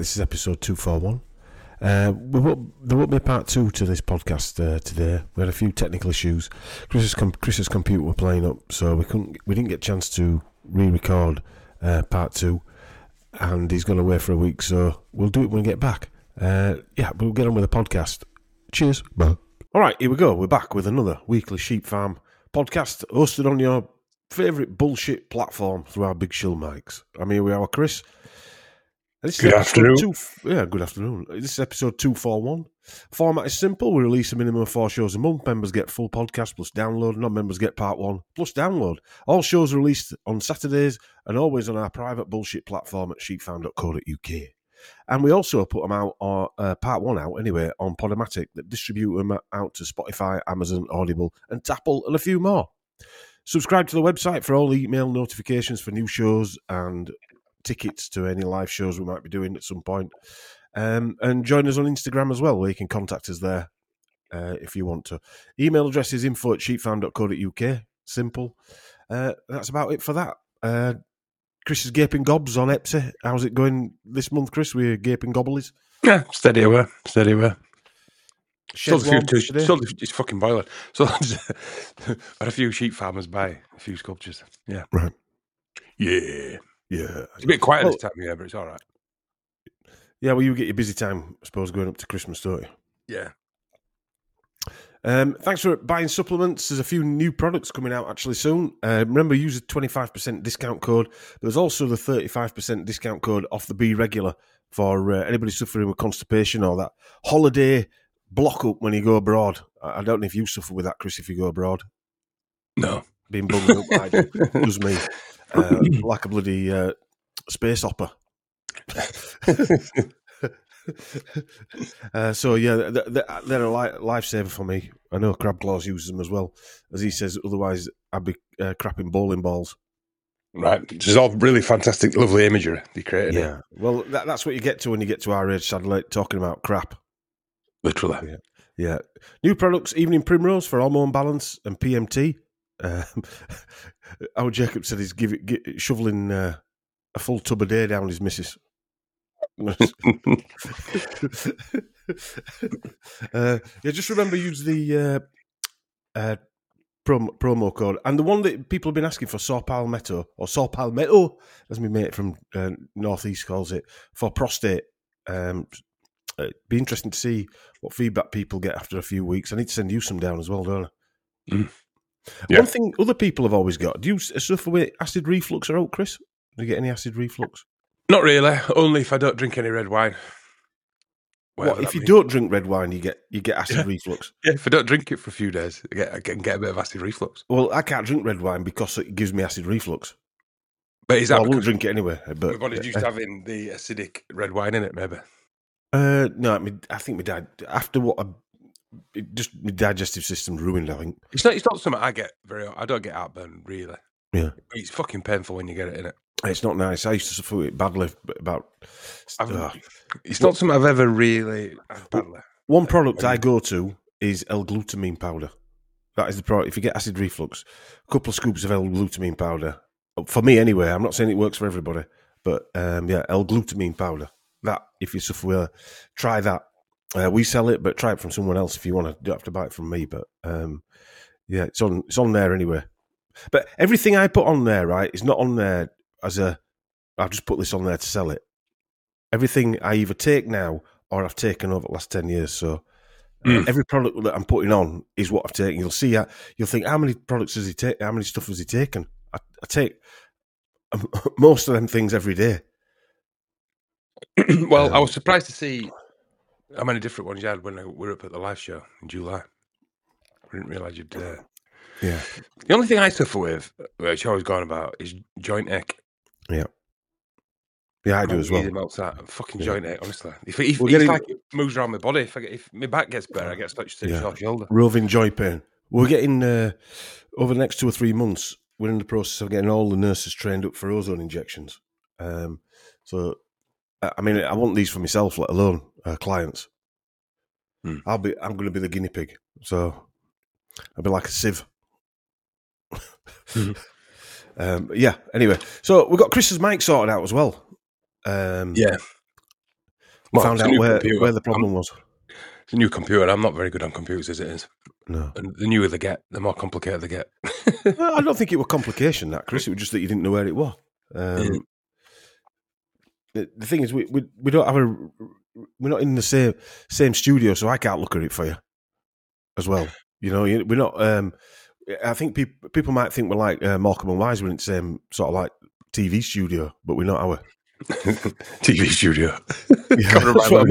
this is episode 241. There won't be a part 2 to this podcast today. We had a few technical issues. Chris's computer were playing up, so we didn't get a chance to re-record part 2, and he's gone away for a week, so we'll do it when we get back. We'll get on with the podcast. Cheers. Bye. All right, here we go. We're back with another weekly Sheep Farm podcast hosted on your favourite bullshit platform through our big shill mics. I'm here with our Chris. Good afternoon. Good afternoon. This is episode 241. Format is simple. We release a minimum of 4 shows a month. Members get full podcast plus download. Non-members get part 1 plus download. All shows are released on Saturdays and always on our private bullshit platform at sheepfarm.co.uk. And we also put them out, part 1 out anyway, on Podomatic, that distribute them out to Spotify, Amazon, Audible and Tapple and a few more. Subscribe to the website for all email notifications for new shows and tickets to any live shows we might be doing at some point. And join us on Instagram as well, where you can contact us there if you want to. Email address is info@sheepfarm.co.uk. Simple. That's about it for that. Chris is Gaping Gobs on Epsy. How's it going this month, Chris? We're Gaping Gobblies. Yeah, steady away. Sold It's fucking boiling. So had a few sheep farmers buy a few sculptures. Yeah. Right. Yeah. Yeah. It's a bit quiet this time of year, but it's all right. Yeah, well, you get your busy time, I suppose, going up to Christmas, don't you? Yeah. Thanks for buying supplements. There's a few new products coming out actually soon. Remember, use the 25% discount code. There's also the 35% discount code off the Be Regular for anybody suffering with constipation or that holiday block up when you go abroad. I don't know if you suffer with that, Chris, if you go abroad. No. Being bunged up, I do. It was me. Like a bloody space opera. So yeah, they're a lifesaver for me. I know Crab Claws uses them as well, as he says. Otherwise, I'd be crapping bowling balls. Right, this is all really fantastic, lovely imagery they created. Yeah, well, that's what you get to when you get to our age, sadly, talking about crap. Literally. Yeah. New products: Evening Primrose for hormone balance and PMT. Our Jacob said he's shoveling a full tub a day down his missus. Just remember, use the promo code, and the one that people have been asking for, Saw Palmetto, as my mate from Northeast calls it, for prostate. It'd be interesting to see what feedback people get after a few weeks. I need to send you some down as well, don't I? Yeah. One thing other people have always got, do you suffer with acid reflux or out, Chris? Do you get any acid reflux? Not really, only if I don't drink any red wine. What, if you don't drink red wine, you get acid reflux? Yeah, if I don't drink it for a few days, I can get a bit of acid reflux. Well, I can't drink red wine because it gives me acid reflux. But is that I won't drink it anyway. But my body's used to having the acidic red wine in it, maybe? No, I think my dad, after what my digestive system's ruined, I think. It's not something I get I don't get heartburn, really. Yeah. It's fucking painful when you get it in it. It's not nice. I used to suffer with it badly about... It's not something I've ever really had badly. One product I go to is L-glutamine powder. That is the product. If you get acid reflux, a couple of scoops of L-glutamine powder. For me anyway, I'm not saying it works for everybody, but L-glutamine powder. That, if you suffer with try that. We sell it, but try it from someone else if you want to. You don't have to buy it from me, but it's on there anyway. But everything I put on there, right, is not on there I've just put this on there to sell it. Everything I either take now or I've taken over the last 10 years. So every product that I'm putting on is what I've taken. You'll see, you'll think, how many products has he taken? How many stuff has he taken? I take most of them things every day. Well, I was surprised to see how many different ones you had when we were up at the live show in July. I didn't realise you'd... Yeah. The only thing I suffer with, which I always gone about, is joint ache. Yeah. Yeah, I do as well. Fucking joint ache, honestly. If it moves around my body, if my back gets better, I get such a short shoulder. Roving joint pain. We're getting, over the next 2 or 3 months, we're in the process of getting all the nurses trained up for ozone injections. So, I mean, I want these for myself, let alone clients. I'm going to be the guinea pig. So, I'll be like a sieve. Anyway, so we've got Chris's mic sorted out as well. Yeah. found out where the problem was. It's a new computer. I'm not very good on computers as it is. No. And the newer they get, the more complicated they get. I don't think it was complication, that, Chris. It was just that you didn't know where it was. The thing is, we don't have we're not in the same studio, so I can't look at it for you as well. You know, we're not. I think people might think we're like Morecambe and Wise. We're in the same sort of like TV studio, but we're not our TV studio. Yeah, that's what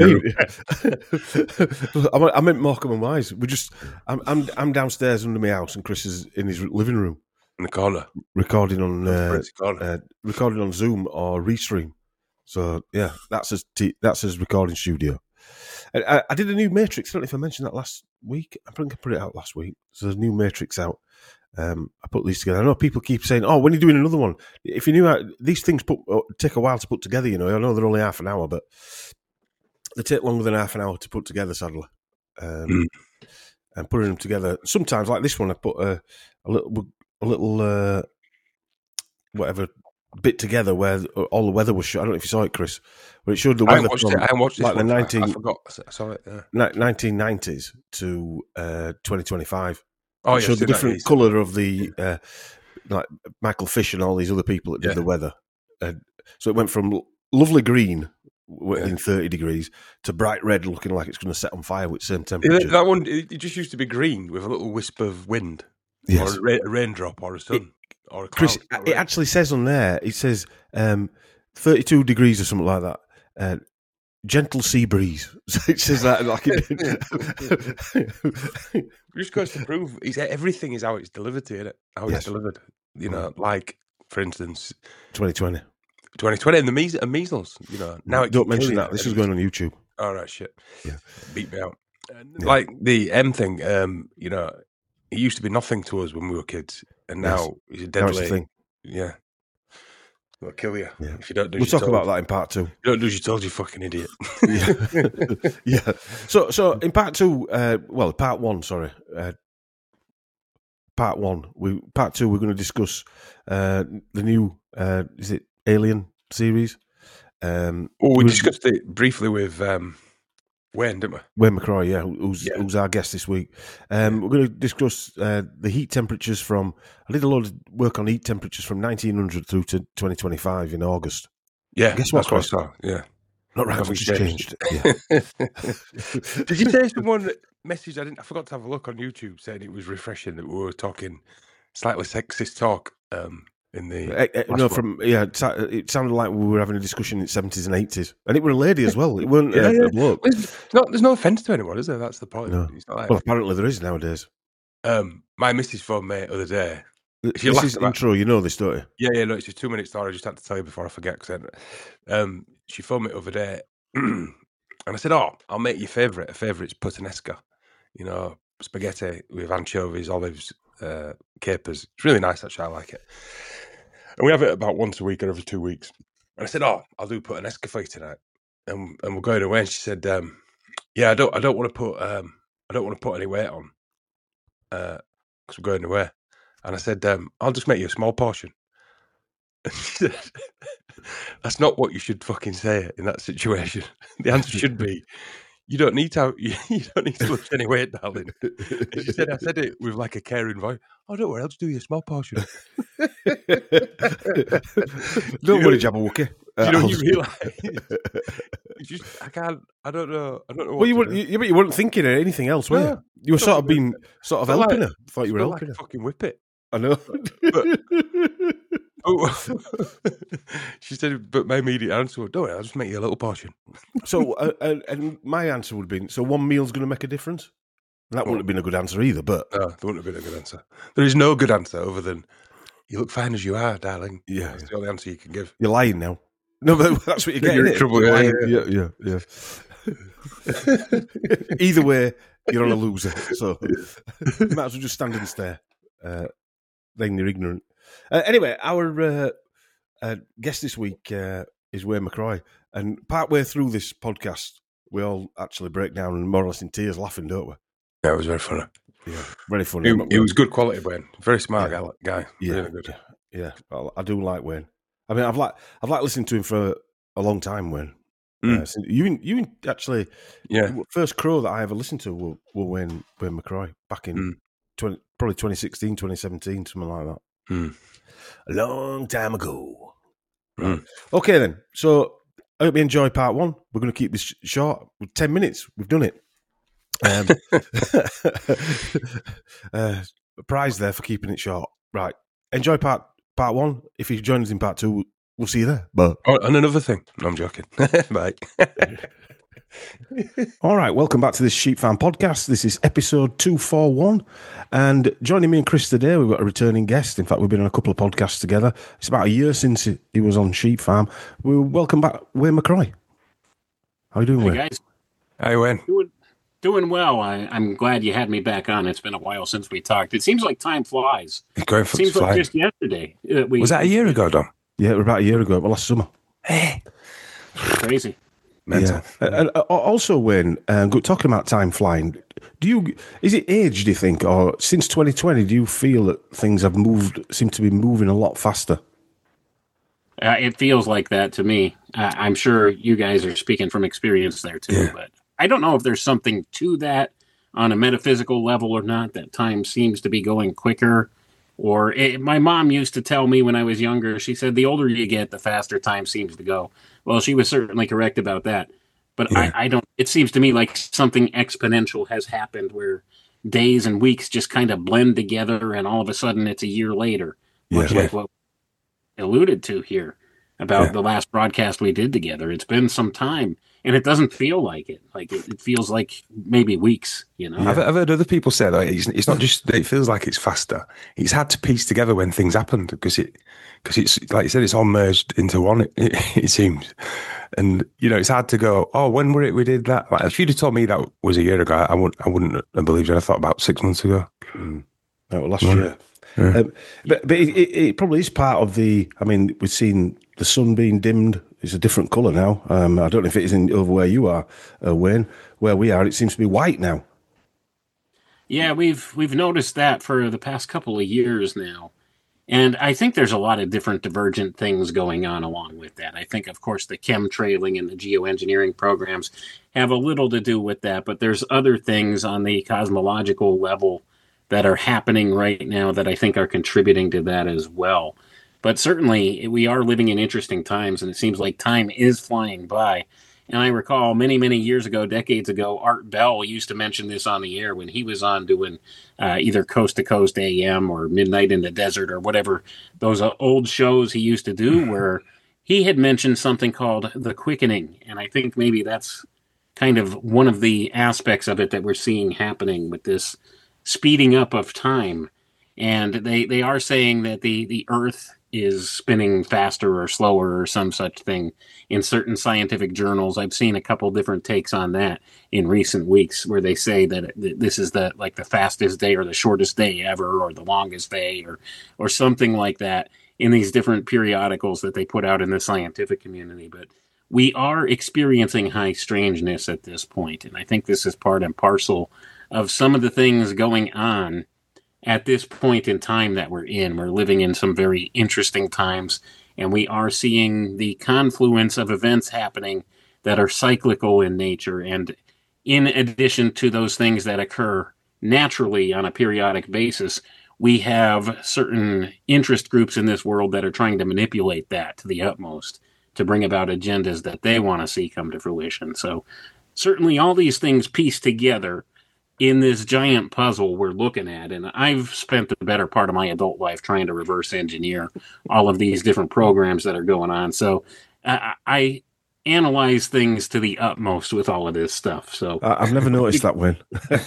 I mean. I meant Morecambe and Wise. I'm downstairs under my house, and Chris is in his living room in the corner, recording on Zoom or Restream. So yeah, that's his recording studio. I did a new Matrix. I don't know if I mentioned that last week. I think I put it out last week. So there's a new Matrix out. I put these together. I know people keep saying, "Oh, when are you doing another one?" If you knew how these things take a while to put together, you know. I know they're only half an hour, but they take longer than half an hour to put together. Sadly, and putting them together. Sometimes, like this one, I put a little whatever bit together where all the weather was shot. I don't know if you saw it, Chris, where it showed the weather from I watched like the I forgot. I saw it. Yeah. 1990s to 2025. Oh, it showed the different colour of the like Michael Fish and all these other people that did the weather. So it went from lovely green in 30 degrees to bright red, looking like it's going to set on fire with the same temperature. That one, it just used to be green with a little wisp of wind, or a raindrop, or a sun, or a cloud. Chris, it actually says on there. It says 32 degrees or something like that. Gentle sea breeze. It says that like it just goes to prove everything is how it's delivered to you, how it's delivered. You know, like for instance, 2020 and the measles. You know, now don't mention that. This is going on YouTube. All right, shit. Yeah, beat me out. Like the M thing. You know, it used to be nothing to us when we were kids, and now it's a deadly thing. Yeah. It'll kill you if you don't do. We'll talk about that in part 2. You don't do as you told, you fucking idiot. Yeah. So in part 2, part 1. Sorry, part 1. Part 2. We're going to discuss the new is it Alien series? We discussed it briefly with Wayne, didn't we? Wayne McCroy, who's our guest this week. We're going to discuss the heat temperatures from. I did a lot of work on heat temperatures from 1900 through to 2025 in August. Yeah, guess what? That's what I saw. Yeah, not right. Much has changed. Yeah. Did you say someone message? I forgot to have a look on YouTube saying it was refreshing that we were talking slightly sexist talk. In the it sounded like we were having a discussion in the 70s and 80s, and it was a lady as well. It weren't a bloke. There's no offence to anyone, is there? That's the point. No. It's not like, well, apparently there is nowadays. My missus phoned me the other day. This is intro. You know this, don't you? Yeah. No, it's just 2 minutes story. I just had to tell you before I forget. She phoned me the other day, and I said, "Oh, I'll make your favourite. A favourite's puttanesca. You know, spaghetti with anchovies, olives, capers. It's really nice. Actually, I like it." And we have it about once a week or every 2 weeks. And I said, "Oh, I'll do puttanesca for you tonight." And we're going away. And she said, "Yeah, I don't want to put any weight on, because we're going away." And I said, "I'll just make you a small portion." And she said, "That's not what you should fucking say in that situation. The answer should be, you don't need to lose any weight, darling." And she said, "I said it with like a caring voice. Oh, don't worry, I'll just do you a small portion." Don't worry, Jabberwocky. You know, you realise it's just I don't know. Well, you weren't thinking of anything else, were you? You were sort of helping her. Thought you were helping her. Fucking whip it. I know. She said, but my immediate answer was, "Don't worry, I'll just make you a little portion." So, and my answer would have been, so one meal's going to make a difference? That wouldn't have been a good answer either, but... No, there wouldn't have been a good answer. There is no good answer other than, you look fine as you are, darling. Yeah. That's the only answer you can give. You're lying now. No, but that's what you're getting. You're in trouble. Yeah. Either way, you're on a loser. So, you might as well just stand and stare. Then you're ignorant. Anyway, our guest this week is Wayne McCroy. And partway through this podcast, we all actually break down and more or less in tears laughing, don't we? Yeah, it was very funny. Yeah, very funny. It was good quality, Wayne. Very smart guy. Yeah, really good. Yeah, I do like Wayne. I mean, I've liked listening to him for a long time, Wayne. You actually, Yeah. first Crow that I ever listened to were Wayne McCroy back in probably 2016, 2017, something like that. A long time ago. Right. Okay, then. So I hope you enjoy part one. We're going to keep this short. 10 minutes. We've done it. A prize there for keeping it short. Right. Enjoy part one. If you join us in part two, we'll see you there. But and another thing. No, I'm joking. Bye. All right, welcome back to this Sheep Fan podcast. This is episode 241. And joining me and Chris today, we've got a returning guest. In fact, we've been on a couple of podcasts together. It's about a year since he was on Sheep Farm. We welcome back Wayne McCroy. How are you doing, Wayne? Hey, guys. Hey, Wayne. Doing well. I'm glad you had me back on. It's been a while since we talked. It seems like time flies. It seems like just yesterday. Was that a year ago, Dom? Yeah, it was about a year ago. Well, last summer. Hey. Crazy. Mental. Yeah. And also, Wayne, talking about time flying, is it age, do you think, or since 2020, do you feel that things seem to be moving a lot faster? It feels like that to me. I'm sure you guys are speaking from experience there too, but I don't know if there's something to that on a metaphysical level or not, that time seems to be going quicker. Or my mom used to tell me when I was younger, she said, the older you get, the faster time seems to go. Well, she was certainly correct about that. But I don't, it seems to me like something exponential has happened where days and weeks just kind of blend together and all of a sudden it's a year later. Much like what we alluded to here about the last broadcast we did together. It's been some time. And it doesn't feel like it. Like it feels like maybe weeks, you know. I've heard other people say that it's not just that it feels like it's faster. It's hard to piece together when things happened because it's like you said, it's all merged into one. It seems, and it's hard to go. Oh, when we did that? Like, if you'd have told me that was a year ago, I wouldn't have believed it. I thought about 6 months ago. Last year. Yeah. But it probably is part of the. I mean, we've seen the sun being dimmed. It's a different colour now. I don't know if it is over where you are, Wayne. Where we are, it seems to be white now. Yeah, we've noticed that for the past couple of years now. And I think there's a lot of different divergent things going on along with that. I think, of course, the chemtrailing and the geoengineering programs have a little to do with that. But there's other things on the cosmological level that are happening right now that I think are contributing to that as well. But certainly, we are living in interesting times, and it seems like time is flying by. And I recall many, many years ago, decades ago, Art Bell used to mention this on the air when he was on doing either Coast to Coast AM or Midnight in the Desert or whatever, those old shows he used to do, where he had mentioned something called the quickening. And I think maybe that's kind of one of the aspects of it that we're seeing happening with this speeding up of time. And they are saying that the Earth is spinning faster or slower or some such thing in certain scientific journals. I've seen a couple different takes on that in recent weeks where they say that this is the fastest day or the shortest day ever or the longest day or something like that in these different periodicals that they put out in the scientific community. But we are experiencing high strangeness at this point, and I think this is part and parcel of some of the things going on at this point in time that we're in. We're living in some very interesting times, and we are seeing the confluence of events happening that are cyclical in nature. And in addition to those things that occur naturally on a periodic basis, we have certain interest groups in this world that are trying to manipulate that to the utmost to bring about agendas that they want to see come to fruition. So certainly all these things piece together in this giant puzzle we're looking at. And I've spent the better part of my adult life trying to reverse engineer all of these different programs that are going on. So I analyze things to the utmost with all of this stuff. So I've never noticed that, Wayne.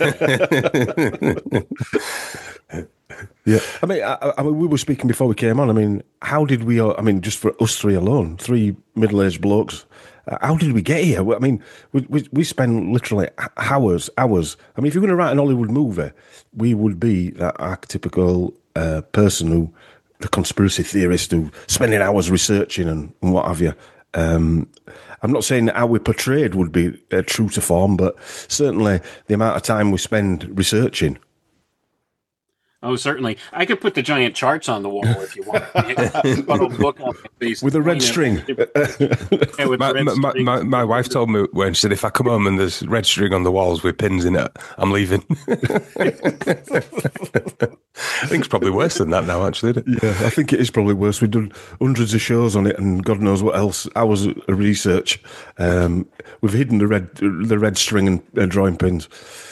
Yeah. I mean, we were speaking before we came on. I mean, how did we, just for us three alone, three middle-aged blokes, how did we get here? I mean, we spend literally hours. I mean, if you're going to write an Hollywood movie, we would be that archetypical person the conspiracy theorist who spending hours researching and what have you. I'm not saying that how we're portrayed would be true to form, but certainly the amount of time we spend researching. Oh, certainly. I could put the giant charts on the wall if you want. Put a book on my face with a red string. Yeah, with red string. My wife told me when she said, if I come home and there's red string on the walls with pins in it, I'm leaving. I think it's probably worse than that now, actually, isn't it? Yeah, I think it is probably worse. We've done hundreds of shows on it and God knows what else. Hours of research. We've hidden the red string and drawing pins.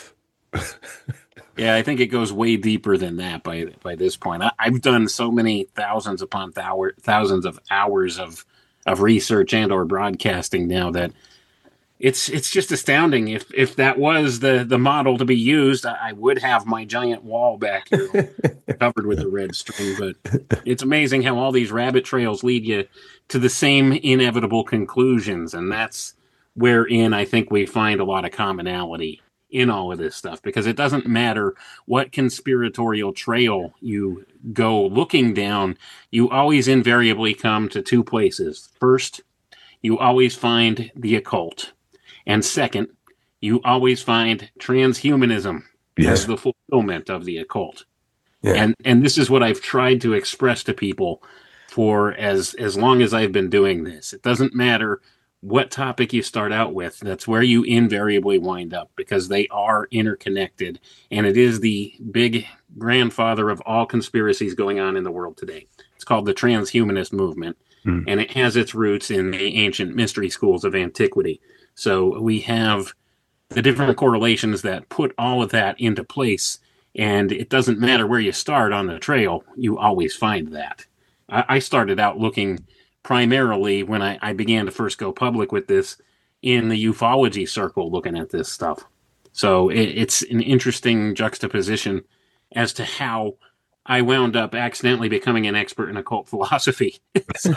Yeah, I think it goes way deeper than that by this point. I've done so many thousands upon thousands of hours of research and or broadcasting now that it's just astounding. If that was the model to be used, I would have my giant wall back here covered with the red string. But it's amazing how all these rabbit trails lead you to the same inevitable conclusions, and that's wherein I think we find a lot of commonality in all of this stuff, because it doesn't matter what conspiratorial trail you go looking down, you always invariably come to two places. First, you always find the occult. And second, you always find transhumanism as the fulfillment of the occult. Yeah. And this is what I've tried to express to people for as long as I've been doing this. It doesn't matter what topic you start out with, that's where you invariably wind up, because they are interconnected. And it is the big grandfather of all conspiracies going on in the world today. It's called the transhumanist movement, and it has its roots in the ancient mystery schools of antiquity. So we have the different correlations that put all of that into place, and it doesn't matter where you start on the trail, you always find that. I started out looking primarily, when I began to first go public with this, in the ufology circle, looking at this stuff. So it's an interesting juxtaposition as to how I wound up accidentally becoming an expert in occult philosophy. So,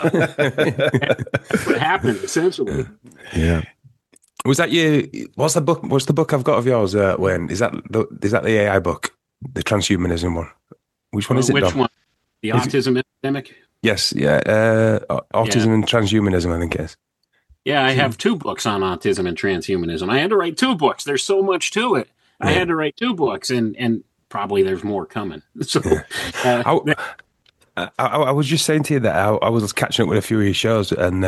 that's what happened, essentially. Yeah. Was that you? What's the book? What's the book I've got of yours? When is that the AI book, the transhumanism one? Which one is it? Which one? The Autism Epidemic. Yes, yeah, autism and transhumanism, I think it is. Yeah, I have two books on autism and transhumanism. I had to write two books. There's so much to it. I had to write two books, and probably there's more coming. So, I was just saying to you that I was catching up with a few of your shows, and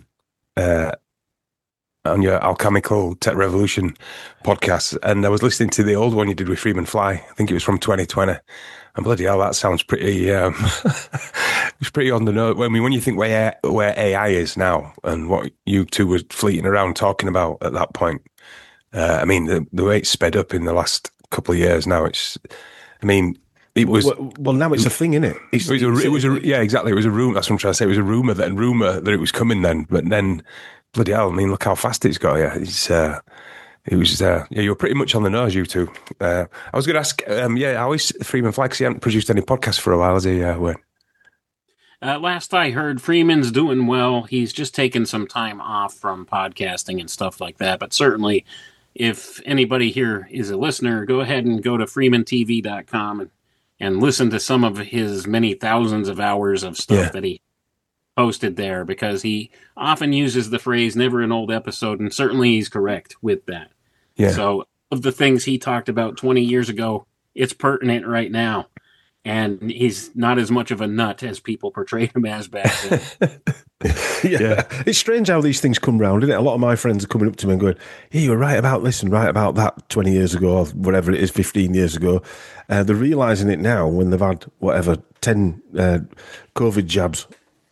on your Alchemical Tech Revolution podcast, and I was listening to the old one you did with Freeman Fly. I think it was from 2020. And bloody hell, that sounds pretty. It's pretty on the nose. I mean, when you think where AI is now, and what you two were fleeting around talking about at that point, I mean, the way it's sped up in the last couple of years now. I mean, it was. Well, now it's a thing, isn't it? Yeah, exactly. It was a rumor. That's what I'm trying to say. It was a rumor that it was coming then, but then, bloody hell! I mean, look how fast it's got. Yeah, you were pretty much on the nose, you two. I was going to ask, how is Freeman Fly? Because he hadn't produced any podcasts for a while, has he, Wayne? Last I heard, Freeman's doing well. He's just taken some time off from podcasting and stuff like that. But certainly, if anybody here is a listener, go ahead and go to freemantv.com and listen to some of his many thousands of hours of stuff that he posted there, because he often uses the phrase "never an old episode," and certainly he's correct with that. Yeah. So of the things he talked about 20 years ago, it's pertinent right now, and he's not as much of a nut as people portrayed him as back then. Yeah. It's strange how these things come round, isn't it? A lot of my friends are coming up to me and going, "Hey, you were right about this and right about that 20 years ago, or whatever it is, 15 years ago." They're realising it now when they've had, 10 COVID jabs.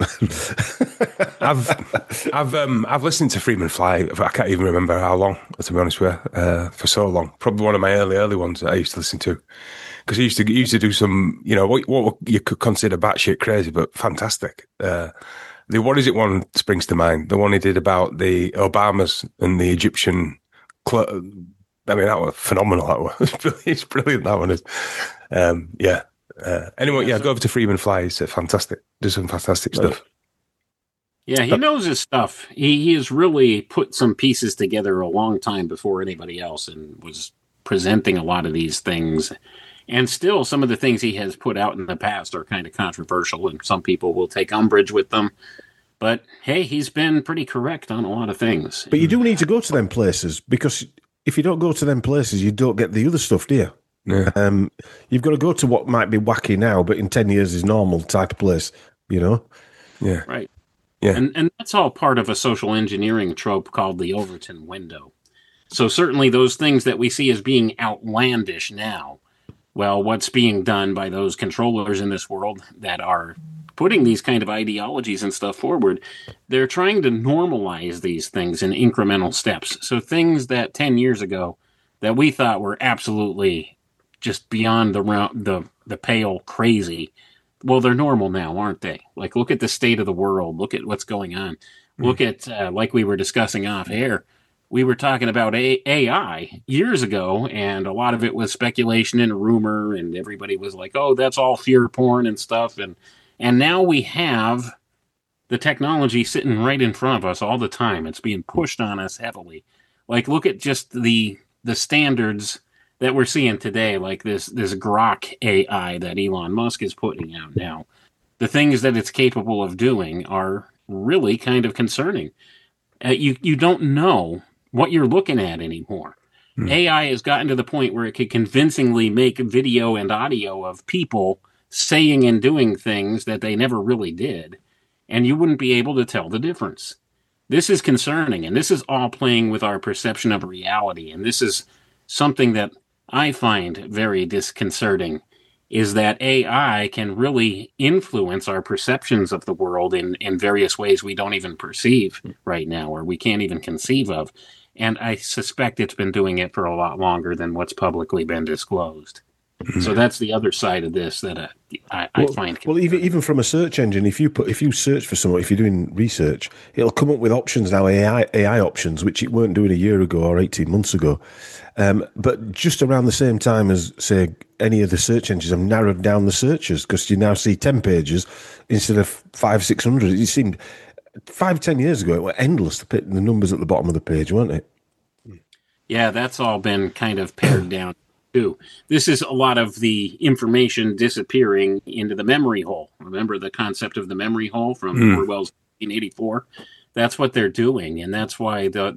I've listened to Freeman Fly. I can't even remember how long, to be honest with you, for so long. Probably one of my early ones that I used to listen to, because he used to do some, what you could consider batshit crazy, but fantastic. What is it? One springs to mind. The one he did about the Obamas and the Egyptian. I mean, that was phenomenal. That one. It's brilliant. That one is. Anyway, go over to Freeman Fly. It's fantastic. Does some fantastic stuff. Yeah, he knows his stuff. He has really put some pieces together a long time before anybody else, and was presenting a lot of these things. And still, some of the things he has put out in the past are kind of controversial, and some people will take umbrage with them. But hey, he's been pretty correct on a lot of things. But you do need to go to them places, because if you don't go to them places, you don't get the other stuff, do you? Yeah. You've got to go to what might be wacky now, but in 10 years is normal type of place, you know? Yeah. Right. Yeah. And that's all part of a social engineering trope called the Overton window. So certainly those things that we see as being outlandish now, well, what's being done by those controllers in this world that are putting these kind of ideologies and stuff forward, they're trying to normalize these things in incremental steps. So things that 10 years ago that we thought were absolutely just beyond the pale crazy, well, they're normal now, aren't they? Like, look at the state of the world. Look at what's going on. Look at, like we were discussing off air, we were talking about AI years ago, and a lot of it was speculation and rumor, and everybody was like, "Oh, that's all fear porn and stuff." And now we have the technology sitting right in front of us all the time. It's being pushed on us heavily. Like, look at just the standards that we're seeing today, like this Grok AI that Elon Musk is putting out now. The things that it's capable of doing are really kind of concerning. You don't know what you're looking at anymore. AI has gotten to the point where it can convincingly make video and audio of people saying and doing things that they never really did, and you wouldn't be able to tell the difference. This is concerning, and this is all playing with our perception of reality, and this is something that I find very disconcerting, is that AI can really influence our perceptions of the world in various ways we don't even perceive right now, or we can't even conceive of. And I suspect it's been doing it for a lot longer than what's publicly been disclosed. So that's the other side of this that I find. Well, even from a search engine, if you search for someone, if you're doing research, it'll come up with options now, AI options, which it weren't doing a year ago or 18 months ago. But just around the same time as, say, any of the search engines have narrowed down the searches, because you now see 10 pages instead of 500-600. It seemed 5-10 years ago it were endless, the numbers at the bottom of the page, weren't it? Yeah, that's all been kind of pared down too. This is a lot of the information disappearing into the memory hole. Remember the concept of the memory hole from Orwell's 1984? That's what they're doing, and that's why the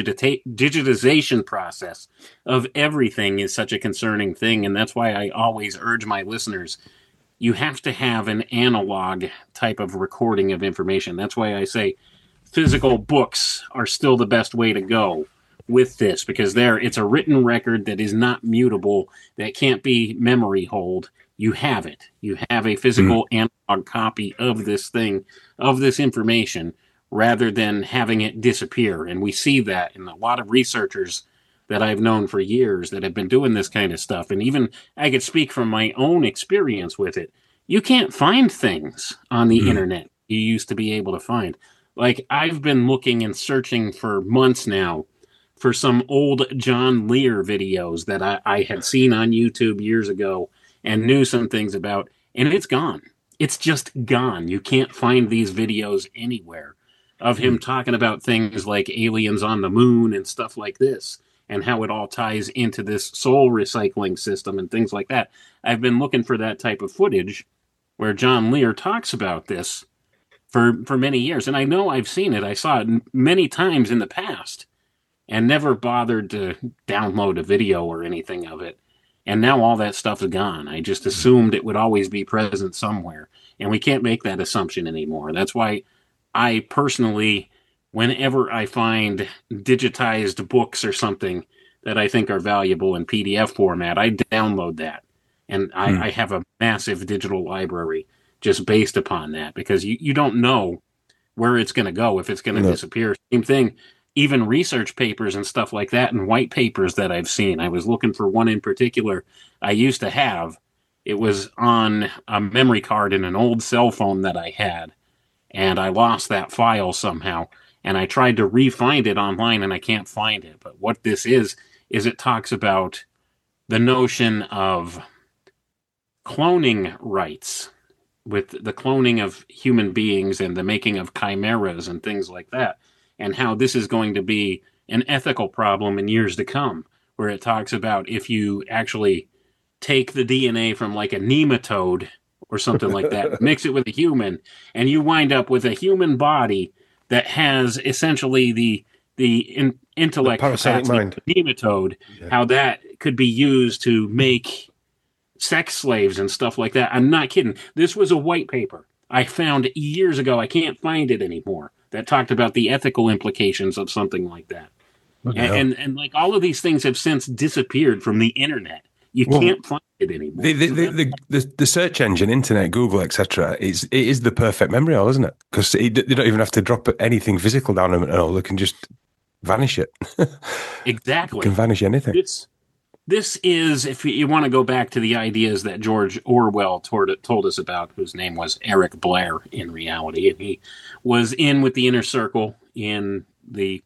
digitization process of everything is such a concerning thing, and that's why I always urge my listeners, you have to have an analog type of recording of information. That's why I say physical books are still the best way to go with this, because it's a written record that is not mutable, that can't be memory hold. You have it. You have a physical analog copy of this thing, of this information, rather than having it disappear. And we see that in a lot of researchers that I've known for years that have been doing this kind of stuff. And even I could speak from my own experience with it. You can't find things on the internet you used to be able to find. Like, I've been looking and searching for months now for some old John Lear videos that I had seen on YouTube years ago and knew some things about, and it's gone. It's just gone. You can't find these videos anywhere of him talking about things like aliens on the moon and stuff like this, and how it all ties into this soul recycling system and things like that. I've been looking for that type of footage where John Lear talks about this for many years. And I know I've seen it. I saw it many times in the past and never bothered to download a video or anything of it. And now all that stuff is gone. I just assumed it would always be present somewhere. And we can't make that assumption anymore. That's why I personally, whenever I find digitized books or something that I think are valuable in PDF format, I download that. And I have a massive digital library just based upon that, because you don't know where it's going to go, if it's going to disappear. Same thing. Even research papers and stuff like that, and white papers that I've seen. I was looking for one in particular I used to have. It was on a memory card in an old cell phone that I had, and I lost that file somehow. And I tried to re-find it online, and I can't find it. But what this is it talks about the notion of cloning rights, with the cloning of human beings and the making of chimeras and things like that, and how this is going to be an ethical problem in years to come, where it talks about if you actually take the DNA from like a nematode or something like that, mix it with a human, and you wind up with a human body that has essentially the intellect parasitic mind of a nematode, how that could be used to make sex slaves and stuff like that. I'm not kidding. This was a white paper I found years ago. I can't find it anymore. That talked about the ethical implications of something like that. And like all of these things have since disappeared from the internet. You can't find it anymore. The search engine, internet, Google, etc. It is the perfect memory hole, isn't it? Because they don't even have to drop anything physical down them at all. They can just vanish it. Exactly. Can vanish anything. This is, if you want to go back to the ideas that George Orwell told us about, whose name was Eric Blair in reality, and he was in with the inner circle in the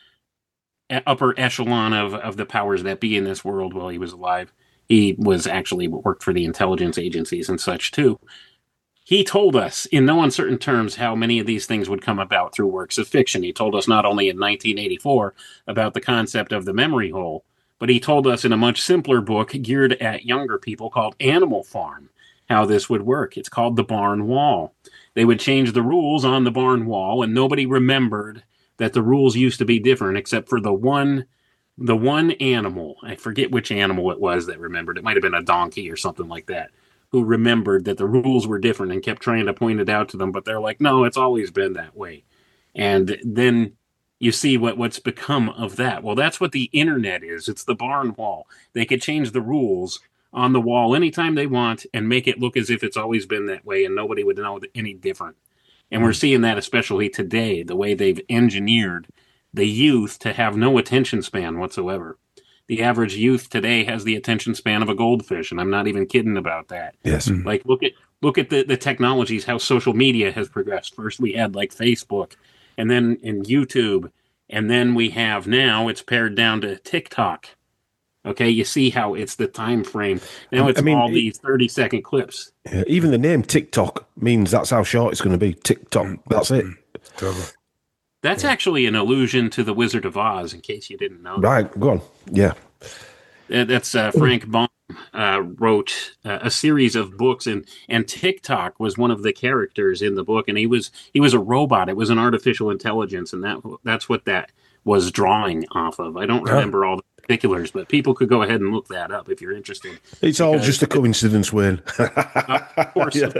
upper echelon of the powers that be in this world while he was alive. He was actually worked for the intelligence agencies and such too. He told us in no uncertain terms how many of these things would come about through works of fiction. He told us not only in 1984 about the concept of the memory hole, but he told us in a much simpler book geared at younger people called Animal Farm how this would work. It's called The Barn Wall. They would change the rules on the barn wall, and nobody remembered that the rules used to be different except for the one animal. I forget which animal it was that remembered. It might have been a donkey or something like that, who remembered that the rules were different and kept trying to point it out to them. But they're like, no, it's always been that way. And then you see what's become of that. Well, that's what the internet is. It's the barn wall. They could change the rules on the wall anytime they want and make it look as if it's always been that way, and nobody would know any different. And we're seeing that especially today, the way they've engineered the youth to have no attention span whatsoever. The average youth today has the attention span of a goldfish, and I'm not even kidding about that. Yes. Like, look at the technologies, how social media has progressed. First we had like Facebook, and then in YouTube, and then we have now it's pared down to TikTok. Okay, you see how it's the time frame. Now it's all these 30-second clips. Yeah, even the name TikTok means that's how short it's going to be. TikTok, that's it. Totally. That's actually an allusion to The Wizard of Oz, in case you didn't know. Right, go on. Yeah. That's Frank Baum wrote a series of books, and TikTok was one of the characters in the book, and he was a robot. It was an artificial intelligence, and that's what that was drawing off of. I don't remember all the particulars, but people could go ahead and look that up if you're interested. It's all just a coincidence, Wayne. Of course, it's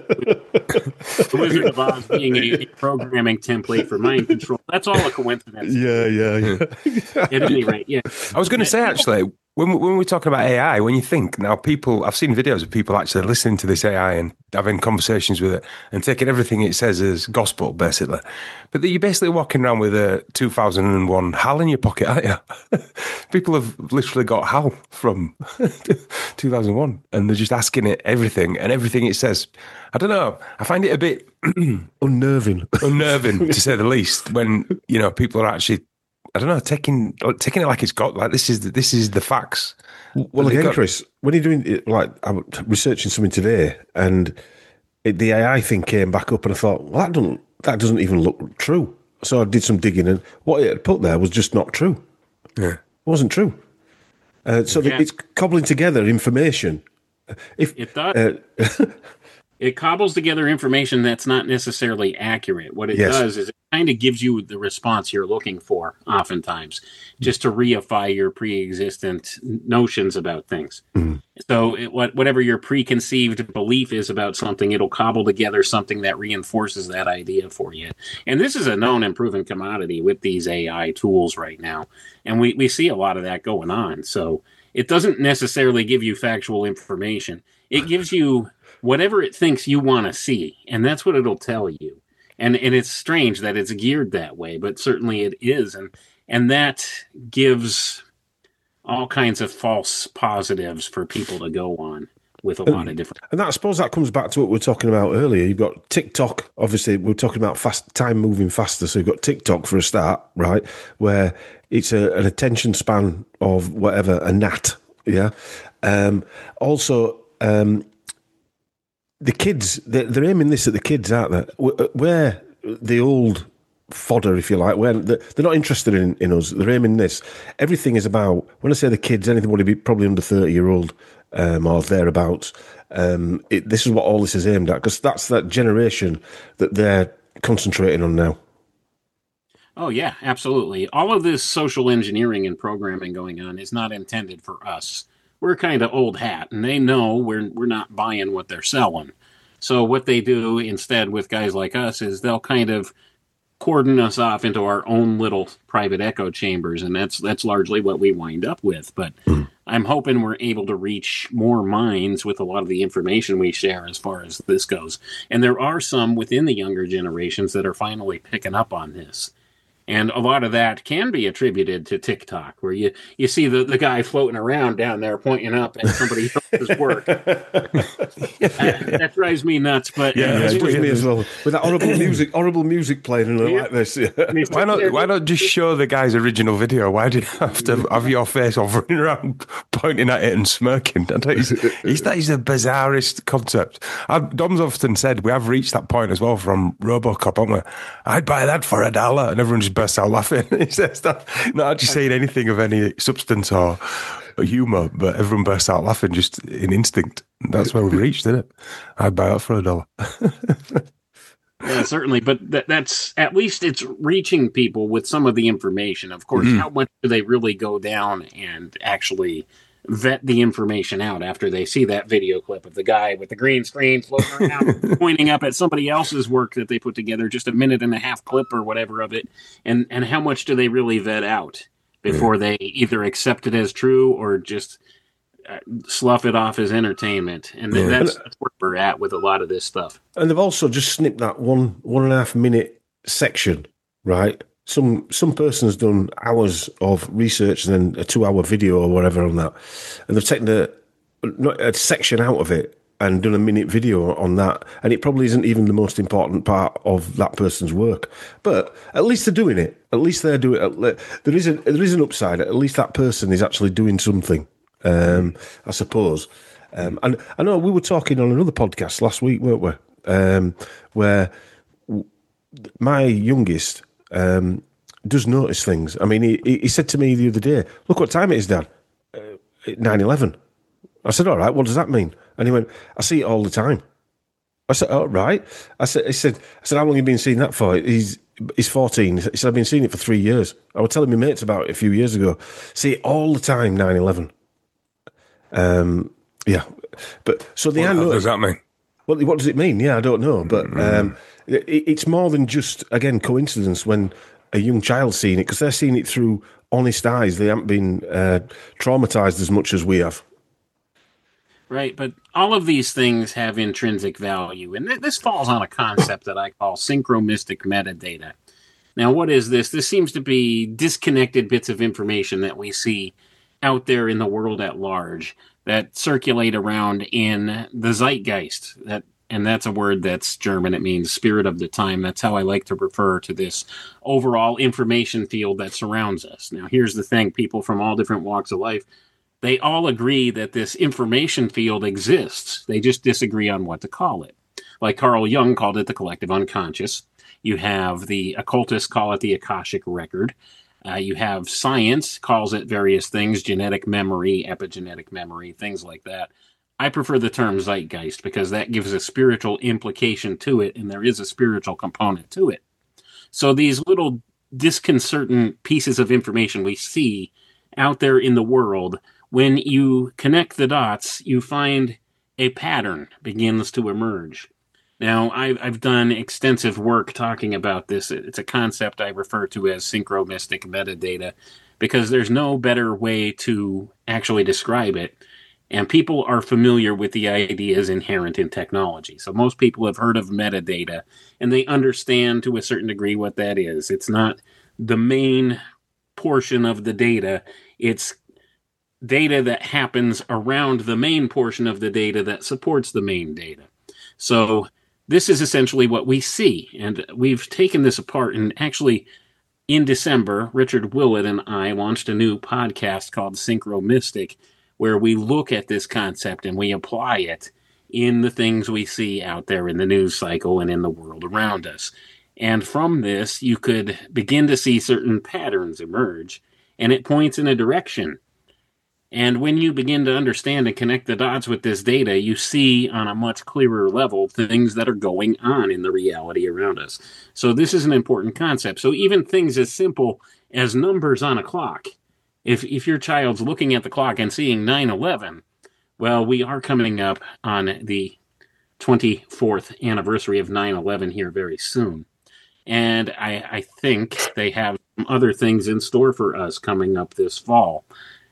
The Wizard of Oz being a programming template for mind control. That's all a coincidence. Yeah. At any rate, yeah. I was going to say, actually, when we're talking about AI, when you think now I've seen videos of people actually listening to this AI and having conversations with it and taking everything it says as gospel, basically. But you're basically walking around with a 2001 HAL in your pocket, aren't you? People have literally got HAL from 2001 and they're just asking it everything, and everything it says. I don't know. I find it a bit unnerving, to say the least, when, people are actually, I don't know, taking it like it's got, like this is the facts. Well, again, Chris, when you're doing it, like I'm researching something today, and the AI thing came back up, and I thought, well, that doesn't even look true. So I did some digging, and what it had put there was just not true. Yeah, it wasn't true. It's cobbling together information. It cobbles together information that's not necessarily accurate. What it does is it kind of gives you the response you're looking for, oftentimes, just to reify your pre-existent notions about things. Mm. So whatever your preconceived belief is about something, it'll cobble together something that reinforces that idea for you. And this is a known and proven commodity with these AI tools right now. And we see a lot of that going on. So it doesn't necessarily give you factual information. It gives you whatever it thinks you want to see, and that's what it'll tell you. And it's strange that it's geared that way, but certainly it is, and that gives all kinds of false positives for people to go on with a lot of different. And I suppose that comes back to what we were talking about earlier. You've got TikTok, obviously we're talking about time moving faster, so you've got TikTok for a start, right, where it's an attention span of whatever, a gnat, yeah. Also, the kids, they're aiming this at the kids, aren't they? Where the old fodder, if you like, where they're not interested in us. They're aiming this. Everything is about, when I say the kids, anything would be probably under 30-year-old or thereabouts. This is what all this is aimed at, because that's that generation that they're concentrating on now. Oh, yeah, absolutely. All of this social engineering and programming going on is not intended for us. We're kind of old hat, and they know we're not buying what they're selling. So what they do instead with guys like us is they'll kind of cordon us off into our own little private echo chambers, and that's largely what we wind up with. But I'm hoping we're able to reach more minds with a lot of the information we share as far as this goes. And there are some within the younger generations that are finally picking up on this. And a lot of that can be attributed to TikTok, where you see the guy floating around down there pointing up at somebody else's work. That drives me nuts. But it does me as well. With that horrible music playing and like this. Why not just show the guy's original video? Why do you have to have your face all running around pointing at it and smirking? That is the bizarrest concept. Dom's often said we have reached that point as well from RoboCop, haven't we? I'd buy that for $1, and everyone just bursts out laughing. He says that, not actually saying anything of any substance or humour, but everyone bursts out laughing just in instinct. That's where we've reached, isn't it? I'd buy that for $1. Yeah, certainly, but that's at least it's reaching people with some of the information. Of course, how much do they really go down and actually vet the information out after they see that video clip of the guy with the green screen floating around pointing up at somebody else's work that they put together, just a minute and a half clip or whatever of it, and how much do they really vet out before they either accept it as true or just slough it off as entertainment? And that's where we're at with a lot of this stuff. And they've also just snipped that 1.5 minute section, right? Some person has done hours of research and then a 2-hour video or whatever on that, and they've taken a section out of it and done a minute video on that, and it probably isn't even the most important part of that person's work. But at least they're doing it. At least they're doing it. There is an upside. At least that person is actually doing something, I suppose. And I know we were talking on another podcast last week, weren't we? Where my youngest does notice things. I mean, he said to me the other day, "Look what time it is, Dad. 9:11." I said, "All right, what does that mean?" And he went, "I see it all the time." I said, "Oh, right." I said, "How long have you been seeing that for?" He's 14. He said, "I've been seeing it for 3 years. I was telling my mates about it a few years ago. See it all the time, 9/11." Yeah. But so the What does that mean? Well, what does it mean? Yeah, I don't know. But it's more than just, again, coincidence when a young child's seeing it, because they're seeing it through honest eyes. They haven't been traumatized as much as we have. Right, but all of these things have intrinsic value, and this falls on a concept that I call synchromystic metadata. Now, what is this? This seems to be disconnected bits of information that we see out there in the world at large that circulate around in the zeitgeist. And that's a word that's German. It means spirit of the time. That's how I like to refer to this overall information field that surrounds us. Now, here's the thing. People from all different walks of life, they all agree that this information field exists. They just disagree on what to call it. Like Carl Jung called it the collective unconscious. You have the occultists call it the Akashic record. You have science calls it various things, genetic memory, epigenetic memory, things like that. I prefer the term zeitgeist because that gives a spiritual implication to it, and there is a spiritual component to it. So these little disconcerting pieces of information we see out there in the world, when you connect the dots, you find a pattern begins to emerge. Now, I've done extensive work talking about this. It's a concept I refer to as synchromystic metadata because there's no better way to actually describe it. And people are familiar with the ideas inherent in technology. So most people have heard of metadata, and they understand to a certain degree what that is. It's not the main portion of the data. It's data that happens around the main portion of the data that supports the main data. So this is essentially what we see. And we've taken this apart. And actually, in December, Richard Willett and I launched a new podcast called Synchromystic, where we look at this concept and we apply it in the things we see out there in the news cycle and in the world around us. And from this, you could begin to see certain patterns emerge, and it points in a direction. And when you begin to understand and connect the dots with this data, you see on a much clearer level things that are going on in the reality around us. So this is an important concept. So even things as simple as numbers on a clock, if your child's looking at the clock and seeing 9/11, well, we are coming up on the 24th anniversary of 9/11 here very soon. And I think they have some other things in store for us coming up this fall.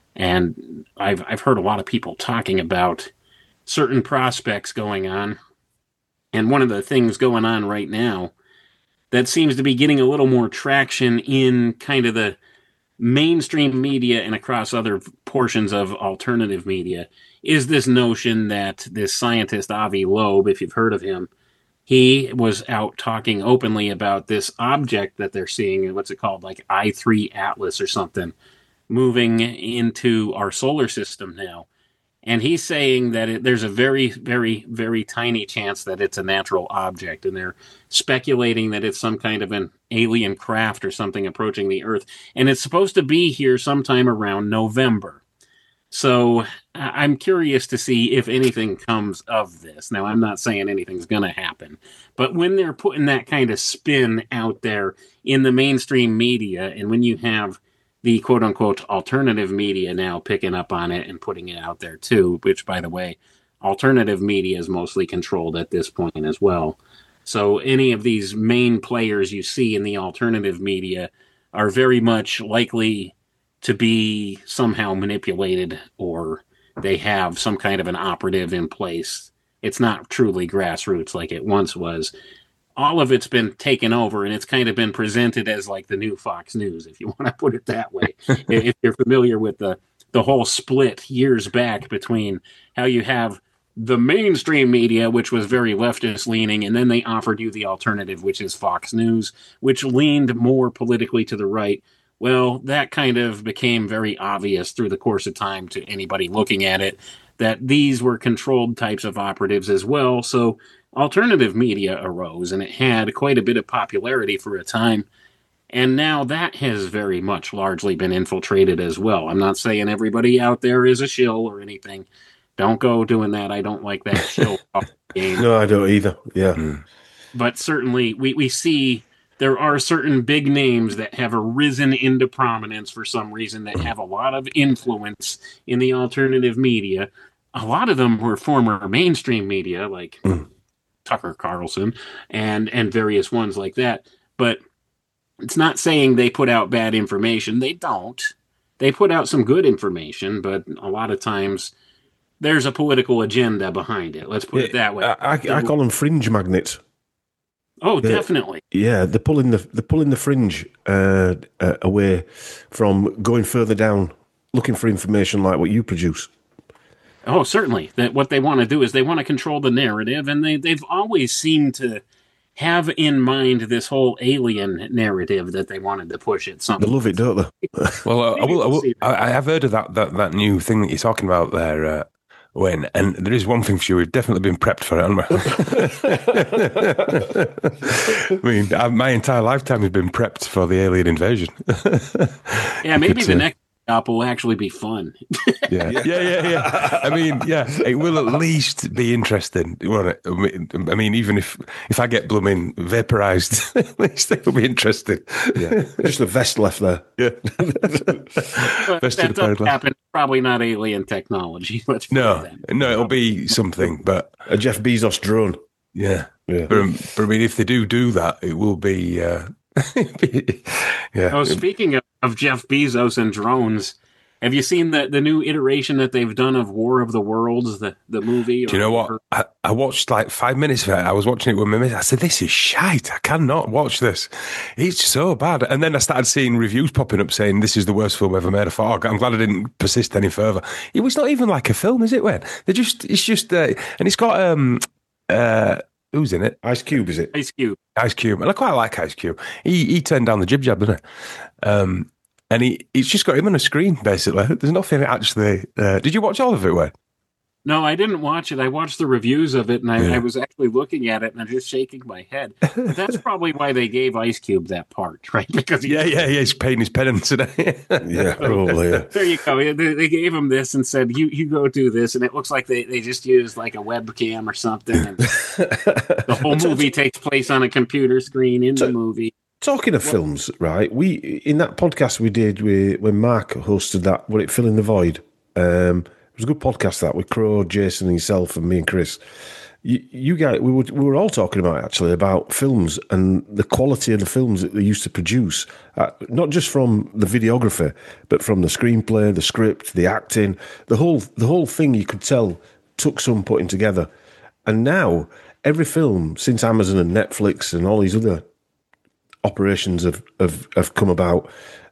And I've heard a lot of people talking about certain prospects going on. And one of the things going on right now that seems to be getting a little more traction in kind of the mainstream media and across other portions of alternative media is this notion that this scientist, Avi Loeb, if you've heard of him, he was out talking openly about this object that they're seeing, what's it called, like I3 Atlas or something, moving into our solar system now. And he's saying that there's a very, very, very tiny chance that it's a natural object. And they're speculating that it's some kind of an alien craft or something approaching the Earth. And it's supposed to be here sometime around November. So I'm curious to see if anything comes of this. Now, I'm not saying anything's going to happen. But when they're putting that kind of spin out there in the mainstream media, and when you have the quote-unquote alternative media now picking up on it and putting it out there too, which, by the way, alternative media is mostly controlled at this point as well. So any of these main players you see in the alternative media are very much likely to be somehow manipulated, or they have some kind of an operative in place. It's not truly grassroots like it once was. All of it's been taken over, and it's kind of been presented as like the new Fox News, if you want to put it that way. If you're familiar with the whole split years back between how you have the mainstream media, which was very leftist leaning, and then they offered you the alternative, which is Fox News, which leaned more politically to the right. Well, that kind of became very obvious through the course of time to anybody looking at it that these were controlled types of operatives as well. So alternative media arose, and it had quite a bit of popularity for a time. And now that has very much largely been infiltrated as well. I'm not saying everybody out there is a shill or anything. Don't go doing that. I don't like that shill game. No, I don't either. Yeah. But certainly we see there are certain big names that have arisen into prominence for some reason, that have a lot of influence in the alternative media. A lot of them were former mainstream media, like Tucker Carlson and various ones like that. But it's not saying they put out bad information. They don't. They put out some good information, but a lot of times there's a political agenda behind it. Let's put it that way. I call them fringe magnets. Oh, definitely. Yeah, they're pulling the fringe away from going further down, looking for information like what you produce. Oh, certainly. That what they want to do is they want to control the narrative, and they've always seemed to have in mind this whole alien narrative that they wanted to push at some. They love it, don't they? Well, I have heard of that new thing that you're talking about there, Wayne, and there is one thing for sure, we've definitely been prepped for it, haven't we? I mean, my entire lifetime has been prepped for the alien invasion. Yeah, maybe the next stop will actually be fun. Yeah. I mean, it will at least be interesting, won't it? I mean, even if I get blooming vaporized, at least it will be interesting. Yeah, just a vest left there. Yeah, vest that doesn't happen. Probably not alien technology. No, it'll be something, but a Jeff Bezos drone. Yeah. But I mean, if they do that, it will be. Yeah. Oh, speaking of Jeff Bezos and drones, have you seen the new iteration that they've done of War of the Worlds, the movie? Do you know what? I watched like 5 minutes of it. I was watching it with my mate. I said, this is shite. I cannot watch this. It's so bad. And then I started seeing reviews popping up saying this is the worst film ever made. I thought, I'm glad I didn't persist any further. It was not even like a film, is it, Wayne? It's just, and it's got, who's in it? Ice Cube, is it? Ice Cube. Ice Cube. And I quite like Ice Cube. He turned down the jib jab, didn't he? And it's just got him on a screen, basically. There's nothing actually. Did you watch all of it, Wayne? No, I didn't watch it. I watched the reviews of it, and I was actually looking at it, and I'm just shaking my head. But that's probably why they gave Ice Cube that part, right? Because he's paying his penance today. Yeah, probably. Yeah. There you go. They gave him this and said, "You go do this," and it looks like they just used like a webcam or something. And the whole movie takes place on a computer screen in the movie. Talking of films, right? We in that podcast we did when Mark hosted that, Will It Fill in the Void? It was a good podcast that with Crow, Jason, himself, and me and Chris. You guys, we were all talking about films and the quality of the films that they used to produce, not just from the videography, but from the screenplay, the script, the acting, the whole thing. You could tell took some putting together. And now every film since Amazon and Netflix and all these other operations have come about,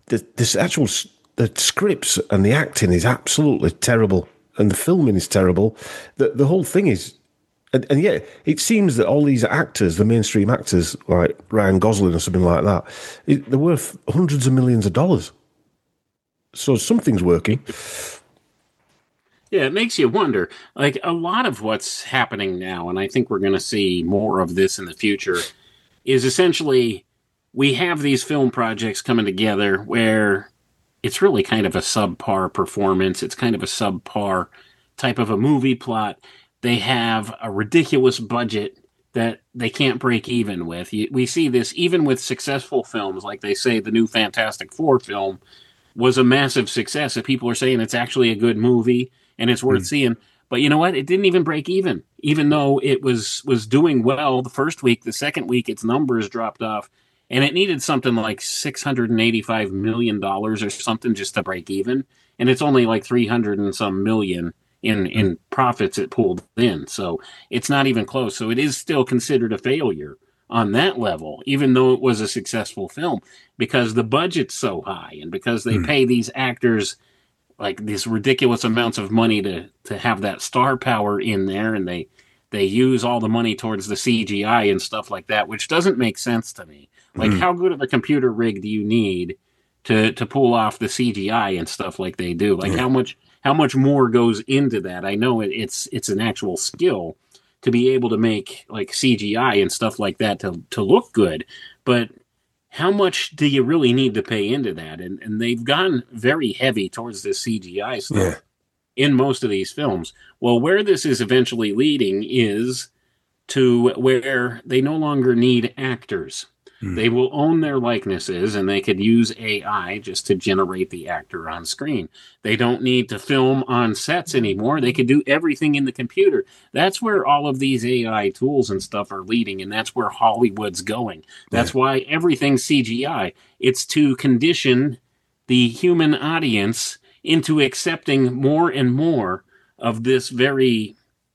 the scripts and the acting is absolutely terrible, and the filming is terrible. The whole thing is, and yet it seems that all these actors, the mainstream actors like Ryan Gosling or something like that, they're worth hundreds of millions of dollars. So something's working. Yeah, it makes you wonder. Like a lot of what's happening now, and I think we're going to see more of this in the future, is essentially we have these film projects coming together where it's really kind of a subpar performance. It's kind of a subpar type of a movie plot. They have a ridiculous budget that they can't break even with. We see this even with successful films, like they say the new Fantastic Four film was a massive success. And people are saying it's actually a good movie and it's worth seeing. But you know what? It didn't even break even though it was doing well the first week. The second week, its numbers dropped off. And it needed something like $685 million or something just to break even. And it's only like 300 and some million in profits it pulled in. So it's not even close. So it is still considered a failure on that level, even though it was a successful film, because the budget's so high and because they pay these actors like these ridiculous amounts of money to have that star power in there. And they use all the money towards the CGI and stuff like that, which doesn't make sense to me. Like, how good of a computer rig do you need to pull off the CGI and stuff like they do? Like, how much more goes into that? I know it's an actual skill to be able to make like CGI and stuff like that to look good, but how much do you really need to pay into that? And they've gone very heavy towards this CGI stuff in most of these films. Well, where this is eventually leading is to where they no longer need actors. They will own their likenesses, and they could use AI just to generate the actor on screen. They don't need to film on sets anymore. They could do everything in the computer. That's where all of these AI tools and stuff are leading, and that's where Hollywood's going. That's why everything's CGI. It's to condition the human audience into accepting more and more of this very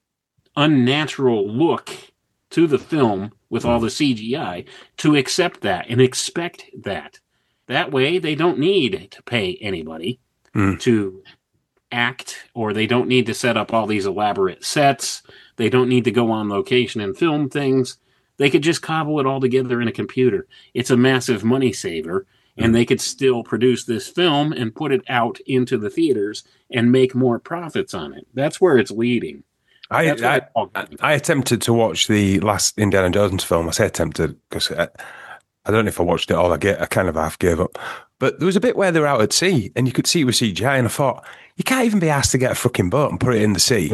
unnatural look to the film with all the CGI, to accept that and expect that. That way, they don't need to pay anybody to act, or they don't need to set up all these elaborate sets. They don't need to go on location and film things. They could just cobble it all together in a computer. It's a massive money saver, and they could still produce this film and put it out into the theaters and make more profits on it. That's where it's leading. I attempted to watch the last Indiana Jones film. I say attempted because I don't know if I watched it all. I kind of half gave up. But there was a bit where they were out at sea and you could see it with CGI, and I thought, you can't even be asked to get a fucking boat and put it in the sea